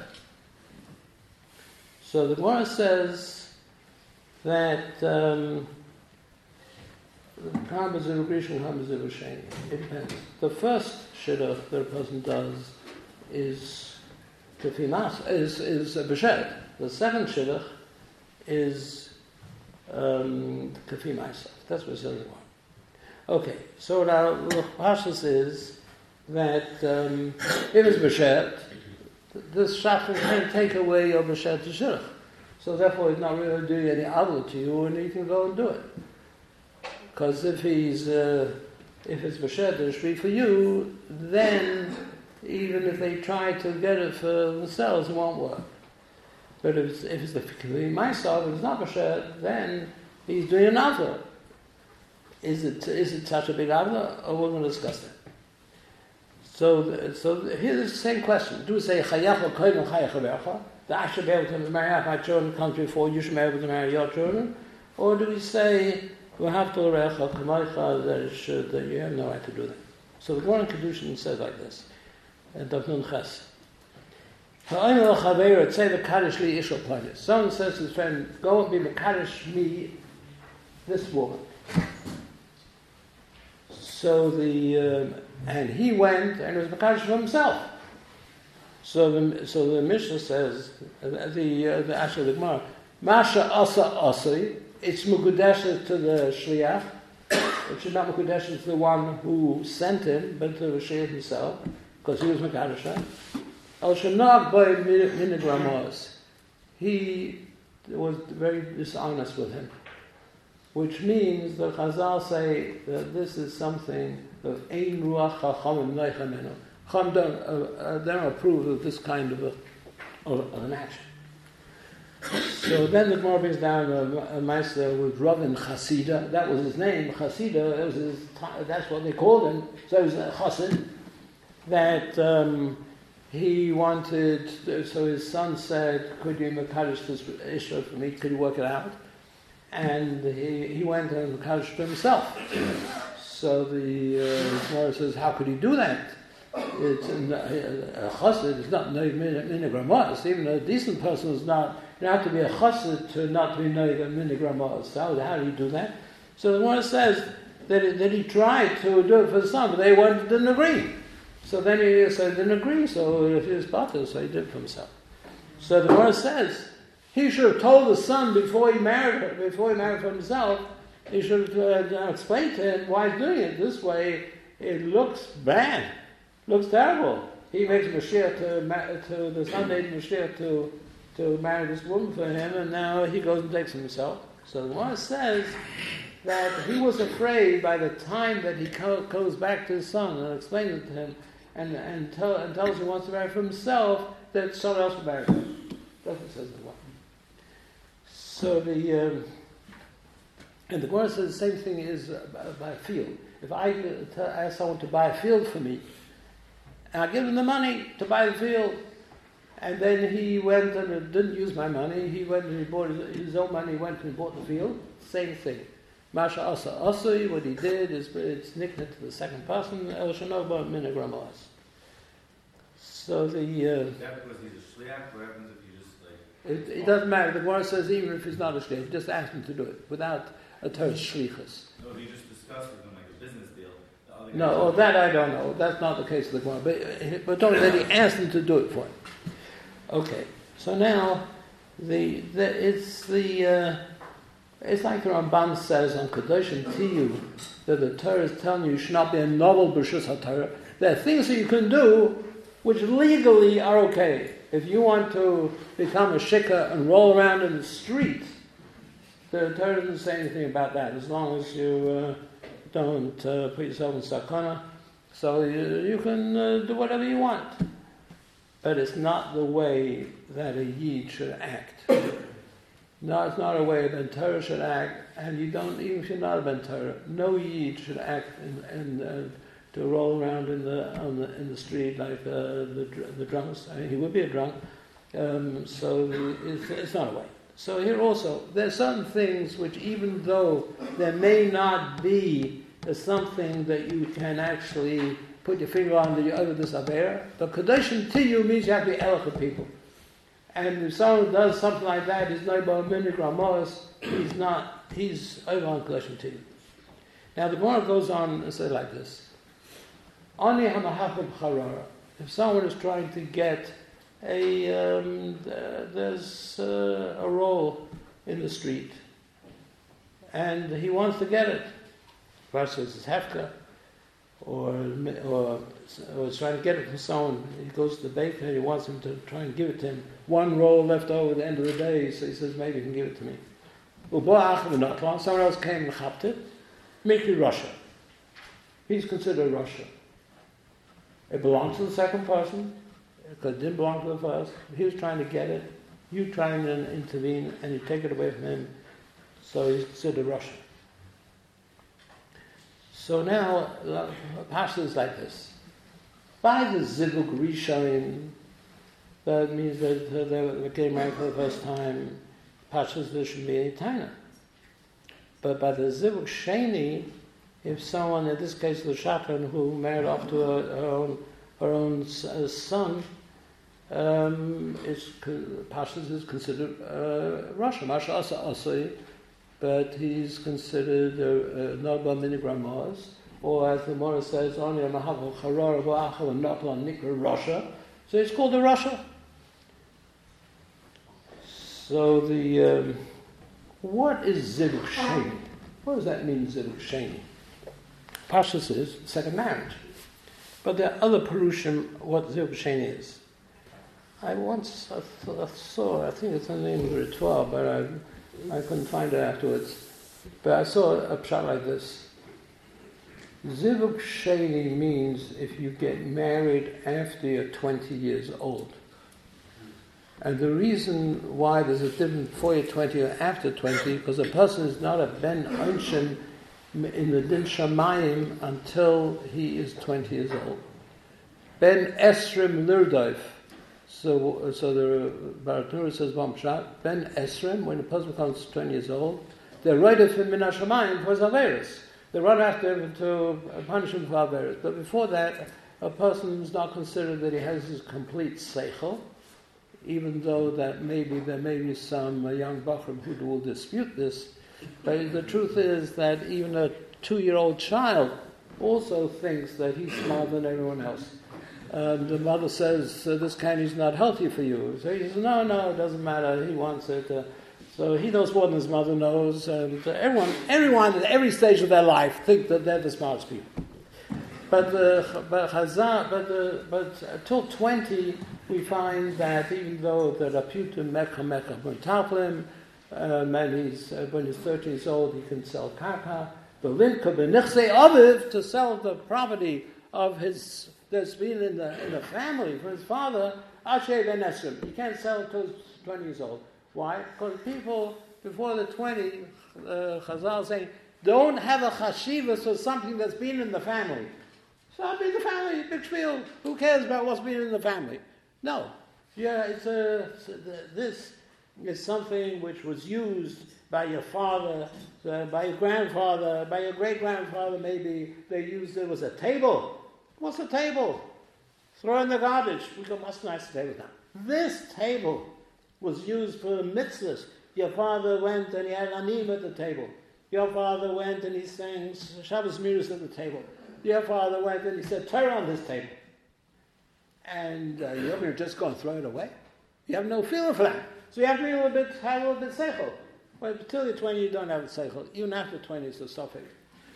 So the Gemara says that. Um, It depends. The first shidduch that a person does is kafimas, is is a b'shed. The second shidduch is um, kafimas. That's what it says. Okay, so now the pashtus is that um, if it's b'shed, this shadchan can't take away your b'shed to shidduch. So therefore, he's not really doing any avla to you, and he can go and do it. Because if he's, uh, if it's b'shed and shri for you, then even if they try to get it for themselves, it won't work. But if it's, if it's the kivui myself, if it's not b'shed, then he's doing an avla. Is it is it such a big avla? Or we're going to discuss that. So, so here's the same question: do we say chayach or kohen or chayach havercha? That I should be able to marry my children comes before you should be able to marry your children, or do we say we have to recha kamaycha that should that you have no right to do that? So the Gemara in Kedushin says like this, and Daf Nun Ches. Someone says to his friend, go and be Mekadosh me, this woman. So the, um, and he went and was Mekadosh for himself. So the, so the Mishnah says, uh, the, uh, the actually the Gemara, Masha Asa Asai, it's Mekudesha to the Shliach, which is not Mekudesha to the one who sent him, but to the Shliach himself, because he was Mekadosh. El Shanag by Minigramos, he was very dishonest with him, which means the Chazal say that this is something of Ein Ruach Chachamim Neichamenu. Chacham don't, uh, uh, don't approve of this kind of, a, of, of an action. So then the Gemara brings down a, a Meister with Ravin Chasida. That was his name, Chasida. That was his, that's what they called him. So he was a Chassid. That um, he wanted. So his son said, "Could you Mekadosh this issue for me? Could you work it out?" And he he went and Mekadosh for himself. So the uh, Gemara says, "How could he do that?" It's a, a chassid is not noig minigramos. Even a decent person is not. You have to be a chassid to not be noig minigramos. How how do you do that? So the one says that it, that he tried to do it for the son, but they went didn't agree. So then he said didn't agree. So if he was batal, so he did it for himself. So the one says he should have told the son before he married her, before he married for himself. He should have uh, explained to him why he's doing it this way. It looks bad. Looks terrible. He makes Mashiach to, to the son made Mashiach to to marry this woman for him, and now he goes and takes himself. So the one says that he was afraid by the time that he co- goes back to his son and explains it to him, and and, tell, and tells him he wants to marry for himself, that someone else will marry him. That's what it says in the one. So the um, and the Gemara says the same thing is uh, by a field. If I uh, ask someone to buy a field for me, and I give him the money to buy the field, and then he went and didn't use my money. He went and he bought his, his own money. He went and bought the field. Same thing. Masha Asa Asui. What he did is it's nicknamed to the second person. El Shanoba Minagramos. So the. Uh, is that because he's a shliach? What happens if you just like? It, it doesn't matter. The Gemara says even if he's not a shliach, just ask him to do it without a terse shlichus. No, if you just discuss with him like a business deal. No, oh, that I don't know. That's not the case of the Gemara. But, but don't that he asked him to do it for him. Okay. So now, the, the it's the uh, it's like the Ramban says on Kedoshim Tiyu that the Torah is telling you you should not be a novel b'shus haTorah. There are things that you can do which legally are okay. If you want to become a shikha and roll around in the street, the Torah doesn't say anything about that. As long as you. Uh, Don't uh, put yourself in sakana, so you, you can uh, do whatever you want. But it's not the way that a yid should act. No, it's not a way a ben Torah should act, and you don't even if you're not a ben Torah, no yid should act in, in, uh, to roll around in the on the in the street like uh, the the drunks. I mean, he would be a drunk, um, so it's, it's not a way. So here also, there are certain things which, even though there may not be something that you can actually put your finger on that you're over this aver, but Kedoshim Tiyu means you have to be eloquent people. And if someone does something like that, he's no about Minigramos, he's not, he's over on Kedoshim Tiyu. Now the Gemara goes on and says like this. Ani hamahafim charara. If someone is trying to get A um, uh, there's uh, a roll in the street, and he wants to get it. First says it's hefka, or or or he's trying to get it from someone. He goes to the baker and he wants him to try and give it to him. One roll left over at the end of the day, so he says maybe you can give it to me. Someone else came and chapped it. Make it Russia. He's considered Russia. It belongs to the second person. Because it didn't belong to the first. He was trying to get it. You trying to intervene, and you take it away from him. So he's considered Russian. So now, Pasha is like this. By the Zivug Rishayim, that means that they getting married for the first time, Pasha's there should be a taina. But by the Zivug Sheni, if someone, in this case the Shatan, who married off to her, her own, her own uh, son, um, is, Pashas is considered uh, Rasha, Masha Asa Asai, but he's considered a Naba Minigramos, or as the Gemara says, only a Mahav Charar V'achal and Nabla Nikra Rasha. So it's called a Rasha. So the um, what is Zivuk Sheni? What does that mean, Zivuk Sheni? Pashas is second marriage, but there are other Perushim what Zivuk Sheni is. I once I, th- I saw, I think it's in the name of the Ritual, but I I couldn't find it afterwards. But I saw a pshat like this. Zivuk Sheni means if you get married after you're twenty years old. And the reason why there's a difference before you're twenty or after twenty, because a person is not a ben unshim in the din shamayim until he is twenty years old. Ben esrim lirdoif. So, so the Baratura says, Ben esrim, when a person becomes twenty years old, they're right of him in Hashemayim for Zaveris. They run after him to punish him for Zaveris. But before that, a person is not considered that he has his complete seichel, even though that maybe there may be some uh, young Bachram who will dispute this. But the truth is that even a two-year-old child also thinks that he's smarter than everyone else. Um, the mother says, uh, this candy is not healthy for you. So he says, no, no, it doesn't matter. He wants it. Uh, so he knows more than his mother knows. And uh, everyone, everyone at every stage of their life think that they're the smartest people. But uh, but Chazal, but uh, but until twenty, we find that even though the Raputim Mekha Mekha Mentalplim, um, and he's uh, when he's thirty years old, he can sell karka. The Linka Benichse Aviv to sell the property of his that's been in the in the family for his father. Asher Ben Esrim. He can't sell it till he's twenty years old. Why? Because people before the twenty, uh, Chazal saying, don't have a chashivas for something that's been in the family. So I'll be in the family, big spiel. Who cares about what's been in the family? No. Yeah, it's a, it's a, this is something which was used by your father, uh, by your grandfather, by your great-grandfather maybe. They used it was a table. What's a table? Throw in the garbage. We go, what's a nice table now? This table was used for mitzvahs. Your father went and he had anim at the table. Your father went and he sang Shabbos Miras at the table. Your father went and he said, Torah on this table. And uh, you're going to just go and throw it away? You have no feeling for that. So you have to be a little bit, have a little bit seichel. But until you're twenty, you don't have a seichel. Even after twenty, it's a suffix.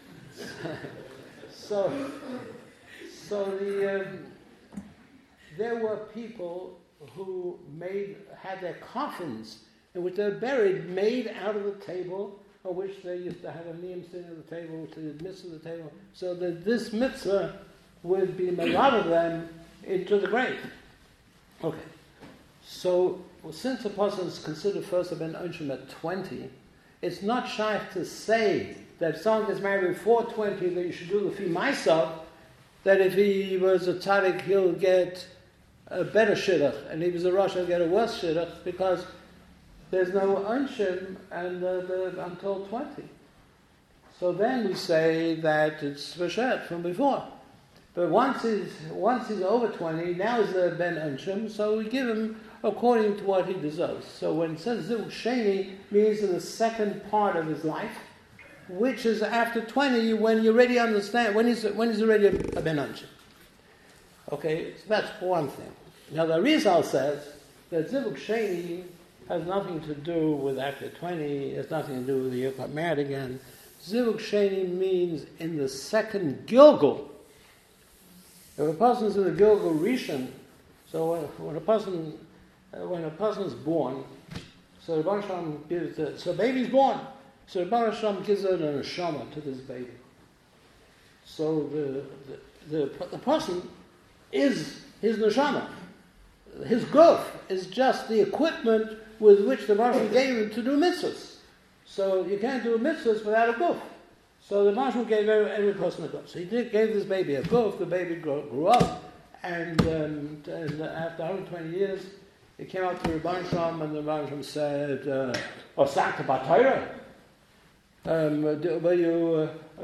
so, so the, um, there were people who made, had their coffins in which they were buried, made out of the table, or which they used to have a name sitting at the table, which they did mitzvah at the table, so that this mitzvah would be made out of them into the grave. Okay. So, well, since a person is considered first of ben unshim at twenty, it's not shy to say that if someone gets married before twenty, that you should do the fee myself, that if he was a tzaddik, he'll get a better shidduch, and if he's a rosh, he'll get a worse shidduch, because there's no unshim and uh, the, until twenty. So then we say that it's v'shet from before. But once he's once he's over twenty, now he's a ben unshim, so we give him according to what he deserves. So when it says zivuk sheni, means in the second part of his life, which is after twenty, when you already understand, when he's when he's already a ben unshim. Okay, so that's one thing. Now the Rizal says that zivuk sheni has nothing to do with after twenty, it has nothing to do with the year got married again. Zivuk Sheni means in the second Gilgul. If a person is in the Gilgul Rishon, so when a person when a person is born, so the Baruch Hashem gives the, so baby's born, so the Baruch Hashem gives a neshama to this baby. So the the, the, the person is his neshama. His guf is just the equipment with which the Baruch gave him to do mitzvahs. So you can't do mitzvahs without a guf. So the Baruch gave every, every person a guf. So he did, gave this baby a guf. The baby grew, grew up, and, um, and after one hundred twenty years, it came out to the Rebbeinu Shalom, and the Rebbeinu Shalom said, "Osakta b'Torah." Um, were you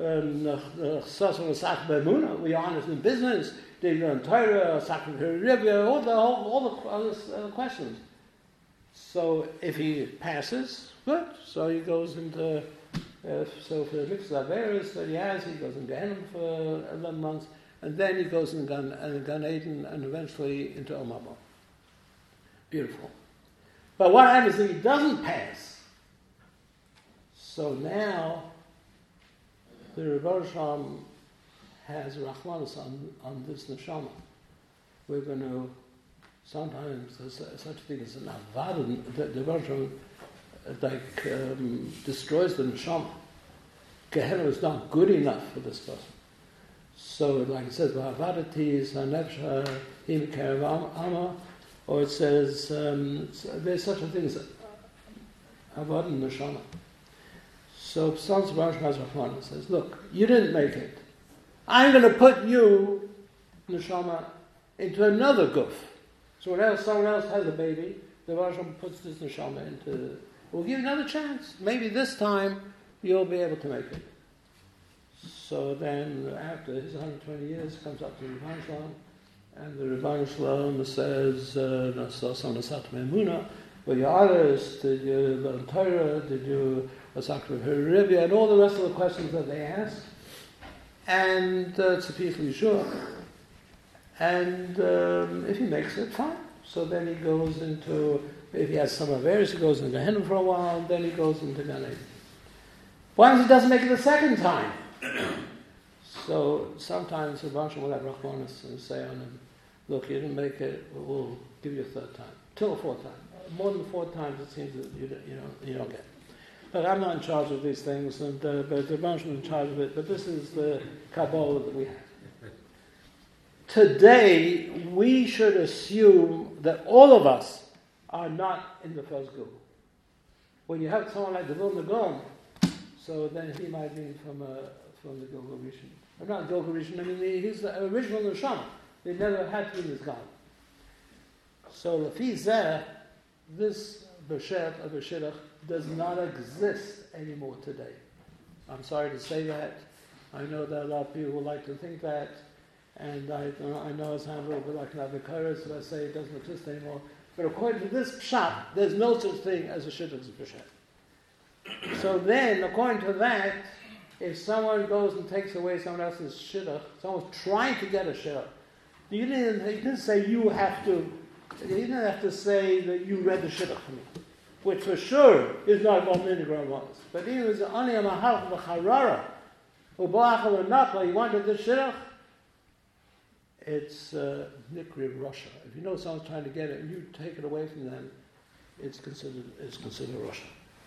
chasas were you honest in business? Did you learn Torah, Sakra Rivia, all the all, all the other uh, questions. So if he passes, good. So he goes into uh, so for the mixed Averis that he has, he goes in Gehenna for eleven months, and then he goes in Gan, uh, Gan Eden and eventually into Omama. Beautiful. But what happens if he doesn't pass? So now the Rebbe Shalom has Rachmanis on, on this neshama. We're going to, sometimes there's such a thing as an avad, the, the Rebbe Shalom like, um, destroys the neshama. Gehenna is not good enough for this person. So, like it says, V'avadatis ha'nefsha him kerev ama, or it says, um, there's such a thing as avad and neshama. So Psalms Rosh Hashanah says, look, you didn't make it. I'm going to put you, neshama, into another goof. So when else, someone else has a baby, the Rosh puts this neshama into, we'll give you another chance. Maybe this time you'll be able to make it. So then after his one hundred twenty years, comes up to Rebbeinu Shalom, and the Rebbeinu Shalom says, Nasas Nasat Memuna, were you honest? Did you learn Torah? Did you Sakra Rivia? And all the rest of the questions that they asked. And uh, it's a peacefully sure. And um, if he makes it, fine. So then he goes into, if he has some affairs, he goes into Gehenna for a while, and then he goes into Gan Eden. Why he doesn't make it the second time? So sometimes the Rebbe will have Rachmanis and say on him, look, you didn't make it, we'll give you a third time. Till a fourth time. More than four times it seems that you, you, don't, you don't get. But I'm not in charge of these things, and uh, but the Rebbe is in charge of it, but this is the Kabbalah that we have. Today, we should assume that all of us are not in the first group. When you have someone like the Vilna Gaon, so then he might be from a, from the Gilgal Rishon. Or not Gilgal Rishon, I mean, he's the original Neshama. They never had to be this God. So, Lefi Zeh, this Beshet of Beshidach does not exist anymore today. I'm sorry to say that. I know that a lot of people would like to think that, and I, I know it's not a little bit like an Avikaris, so I say it doesn't exist anymore. But according to this Pshat, there's no such thing as a Shidduch Beshet. So then, according to that, if someone goes and takes away someone else's Shidduch, someone's trying to get a Shidduch, you didn't, you didn't say you have to, you didn't have to say that you read the Shidduch for me, which for sure is not what Minigram was. But even as only a Mahal V'Charara, U'Ba'achal V'Nachla, you wanted the Shidduch, it's uh, Nikri Russia. If you know someone's trying to get it and you take it away from them, it's considered it's considered Russia.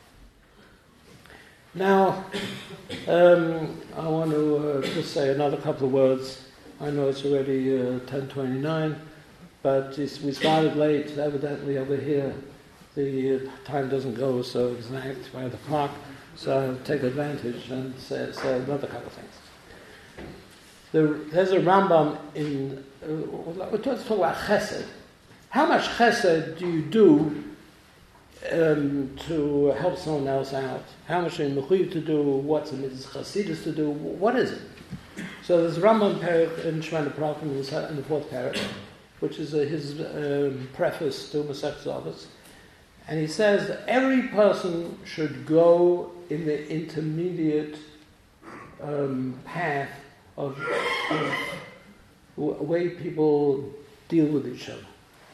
Now, um, I want to uh, just say another couple of words. I know it's already uh, ten twenty-nine, but we started late. Evidently over here, the uh, time doesn't go so exact by the clock, so I'll take advantage and say, say another couple of things. The, there's a Rambam in, uh, let's talk about chesed. How much chesed do you do um, to help someone else out? How much are you mechuyev to do? What's a mitzvah chasidus to do? What is it? So there's a Rambam parak in Shemana Prakim in the fourth parak, which is uh, his um, preface to Masechet Zavos. And he says that every person should go in the intermediate um, path of, of the way people deal with each other.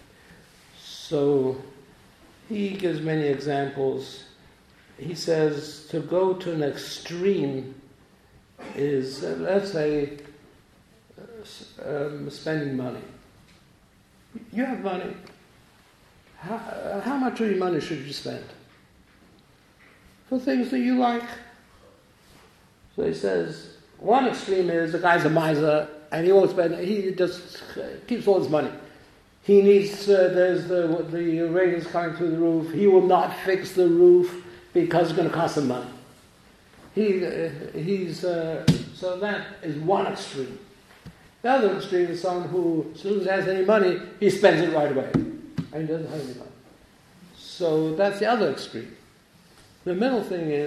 So he gives many examples. He says to go to an extreme is, uh, let's say, uh, um, spending money. You have money. How, uh, how much of your money should you spend? For things that you like. So he says, one extreme is the guy's a miser and he won't spend, he just keeps all his money. He needs, uh, there's the, the rain is coming through the roof, he will not fix the roof because it's going to cost him money. He, uh, he's, uh, so that is one extreme. The other extreme is someone who, as soon as he has any money, he spends it right away. And he doesn't have any money. So that's the other extreme. The middle thing is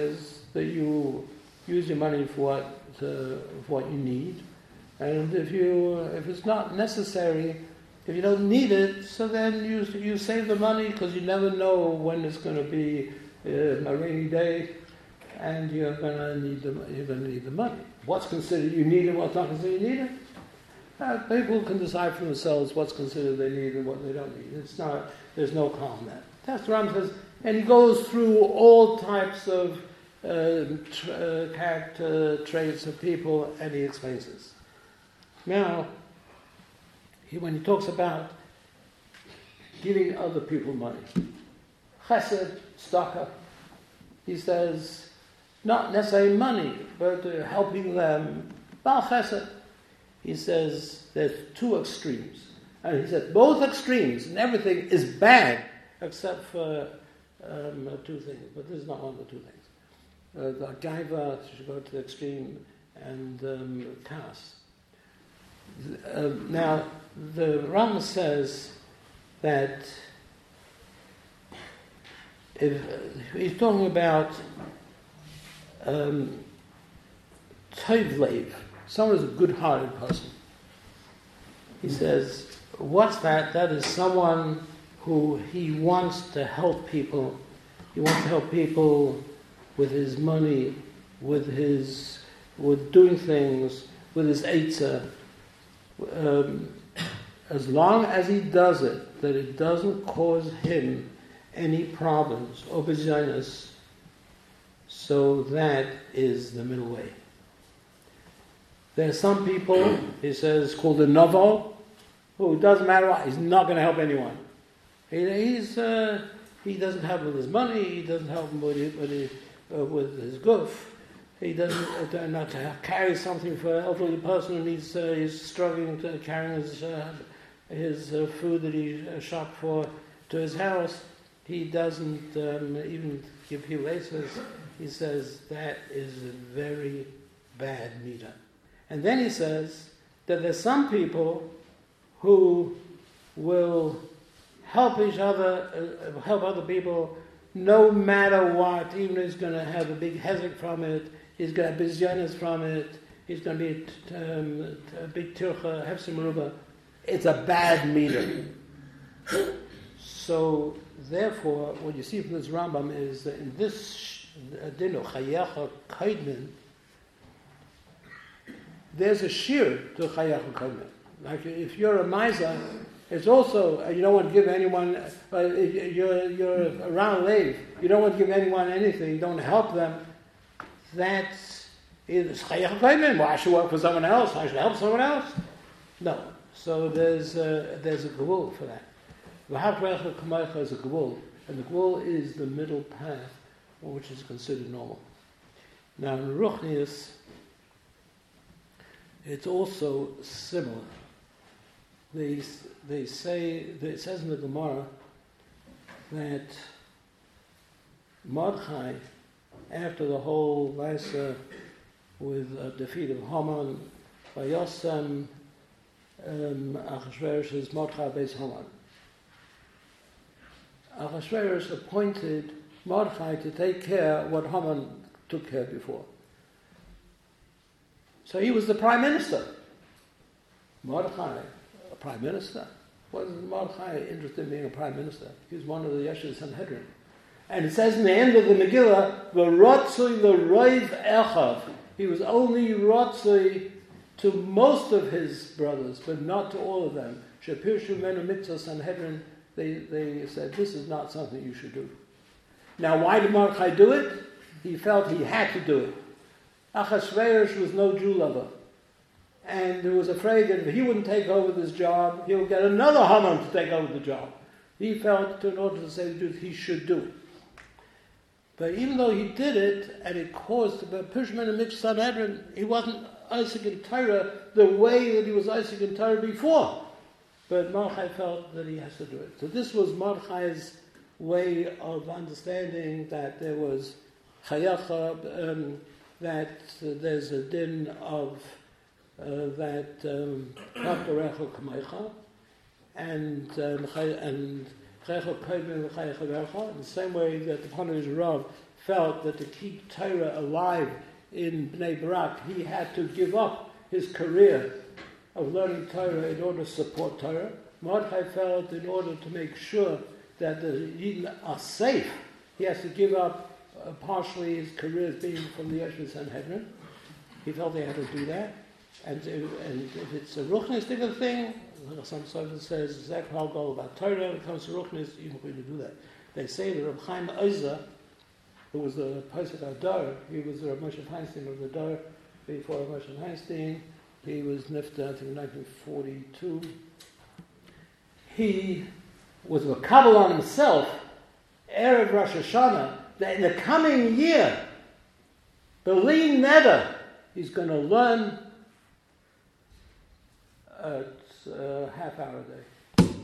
that you use your money for what uh, for what you need, and if you if it's not necessary, if you don't need it, so then you you save the money because you never know when it's going to be uh, a rainy day, and you're going to need the you're going to need the money. What's considered you need it, what's not considered you need it? Uh, people can decide for themselves what's considered they need and what they don't need. It's not there's no calm in that. That's what Ram says, and he goes through all types of uh, tra- uh, character traits of people, and he explains this. Now, he, when he talks about giving other people money, chesed, tzedakah, he says, not necessarily money, but uh, helping them, bal chesed. He says there's two extremes. And he said both extremes and everything is bad except for um, two things. But this is not one of the two things. Uh, the gaiva should go to the extreme, and um, kas. Uh, now, the Rama says that if uh, he's talking about um, tovlev, someone is a good-hearted person. He says, what's that? That is someone who he wants to help people. He wants to help people with his money, with his, with doing things, with his eitzah. Um, as long as he does it, that it doesn't cause him any problems or business, so that is the middle way. There are some people, he says, called a novo, who doesn't matter what, he's not going to help anyone. He, he's, uh, he doesn't help with his money, he doesn't help with, his, with, his, uh, with his goof, he doesn't uh, not to carry something for an elderly person who needs, uh, he's struggling to carry his, uh, his uh, food that he uh, shopped for to his house. He doesn't um, even give people aces. He says that is a very bad meter. And then he says that there's some people who will help each other, uh, help other people, no matter what, even if he's going to have a big hezek from it, he's going to have bizyonis from it, he's going to be um, a big tircha, hefsim ruba. It's a bad meter. So, therefore, what you see from this Rambam is that in this dinu, chayecha kaidmin, there's a shear to chayecha kaidmin. Like if you're a miser, it's also, you don't want to give anyone, uh, you're, you're around late, you don't want to give anyone anything, you don't help them, that's, it's chayecha kaidmin. Well, I should work for someone else, I should help someone else. No. So there's a, there's a gevul for that. V'hakrecha k'maycha is a gevul, and the gevul is the middle path, which is considered normal. Now in Ruchnius, it's also similar. They they say, it says in the Gemara that Mordechai, after the whole Vaisa with a defeat of Haman, Vayosem um, Achashverosh's Mordechai Beis Haman. Achashverosh appointed Mordechai to take care of what Haman took care of before. So he was the prime minister. Mordechai, a prime minister? Wasn't Mordechai interested in being a prime minister? He was one of the Yeshiva Sanhedrin. And it says in the end of the Megillah, V'rotzui l'roiv echav. He was only rotzui to most of his brothers, but not to all of them. Shepirshu menu mitzvah Sanhedrin, they, they said, this is not something you should do. Now, why did Mordechai do it? He felt he had to do it. Achashverosh was no Jew lover, and he was afraid that if he wouldn't take over this job, he would get another Haman to take over the job. He felt, in order to say the truth, he should do it. But even though he did it, and it caused the Pushman and Mitch Sanhedrin, he wasn't Isaac and Torah the way that he was Isaac and Torah before. But Mordechai felt that he has to do it. So this was Mordechai's way of understanding that there was chayacha, um, that uh, there's a din of uh, that chakarecha um, k'maycha, and um, and chayacha kaidmin v'chayacha vercha. In the same way that the Panavi's Rav felt that to keep Torah alive in Bnei Brak, he had to give up his career of learning Torah in order to support Torah. Mordechai felt in order to make sure that the Yidden are safe, he has to give up uh, partially his career as being from the Yeshiva Sanhedrin. He felt they had to do that. And, uh, and if it's a Ruchnistic thing, some sources says, Zek Halgol about Torah, when it comes to Ruchnis, you're not going to do that. They say that Reb Chaim Ozer, who was the Pesach Adar, he was the Rav Moshe Feinstein of the Dar, before Rav Moshe Feinstein, he was Nifta, I think, in nineteen forty-two. He was a Kabbalah on himself, Erev Rosh Hashanah, that in the coming year, B'li Neder, he's going to learn a uh, half hour a day.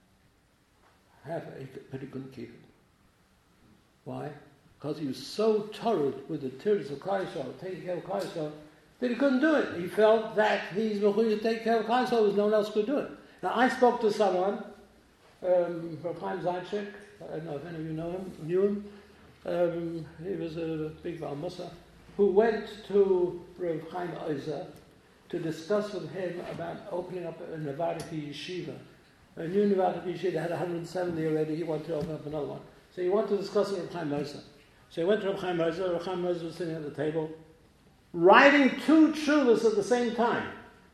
Half, but he couldn't keep it. Why? Because he was so torrid with the tears of Klal Yisrael, taking care of Klal Yisrael, that he couldn't do it. He felt that he's going to take care of Klal Yisrael, because no one else could do it. Now, I spoke to someone, um, Rav Chaim Zaitchik, I don't know if any of you know him, knew him. Um, he was a big Baal Musa, who went to Rav Chaim Ozer to discuss with him about opening up a Novodevsky yeshiva. A new Novodevsky yeshiva had one hundred seventy already, he wanted to open up another one. So he wanted to discuss it with Rav Chaim Ozer. So he went to Rav Chaim Ozer, Rav Chaim Ozer was sitting at the table, writing two tshuvas at the same time.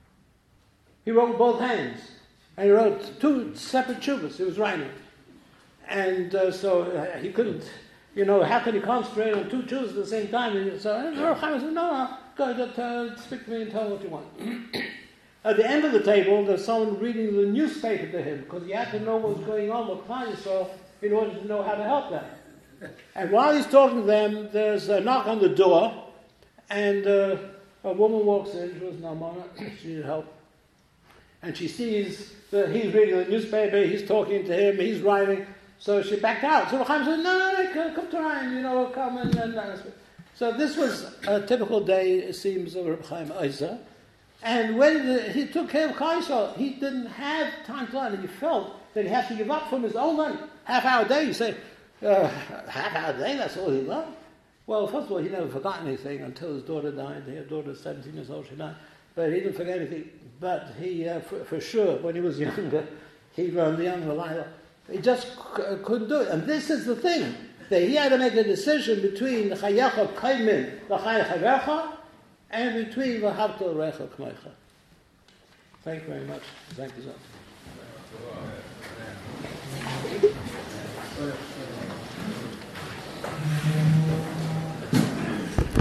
He wrote with both hands. And he wrote two separate tshuvas he was writing. And uh, so uh, he couldn't, you know, how can he concentrate on two tshuvas at the same time? And so Rav Chaim said, no, no, go, just, uh, speak to me and tell me what you want. At the end of the table, there's someone reading the newspaper to him, because he had to know what was going on with Klal Yisrael in order to know how to help them. And while he's talking to them, there's a knock on the door, and uh, a woman walks in. She was an almana, she needed help. And she sees that he's reading the newspaper, he's talking to him, he's writing, so she backed out. So Chaim said, no, no, no, come to Ryan, you know, come and... and so this was a typical day, it seems, of Reb Chaim Ozer. And when the, he took care of Klal Yisrael, he didn't have time to learn, and he felt that he had to give up from his own learning. Half hour a day, you say, uh, half hour a day, that's all he learned? Well, first of all, he never forgot anything until his daughter died. His daughter was seventeen years old, she died. But he didn't forget anything. But he, uh, for, for sure, when he was younger, he learned the young Malila. He just c- couldn't do it. And this is the thing, that he had to make a decision between Chayecha Kaimin, L'chai Chavecha, and between V'havta L'recha K'meicha. Thank you very much. Thank you, Zot.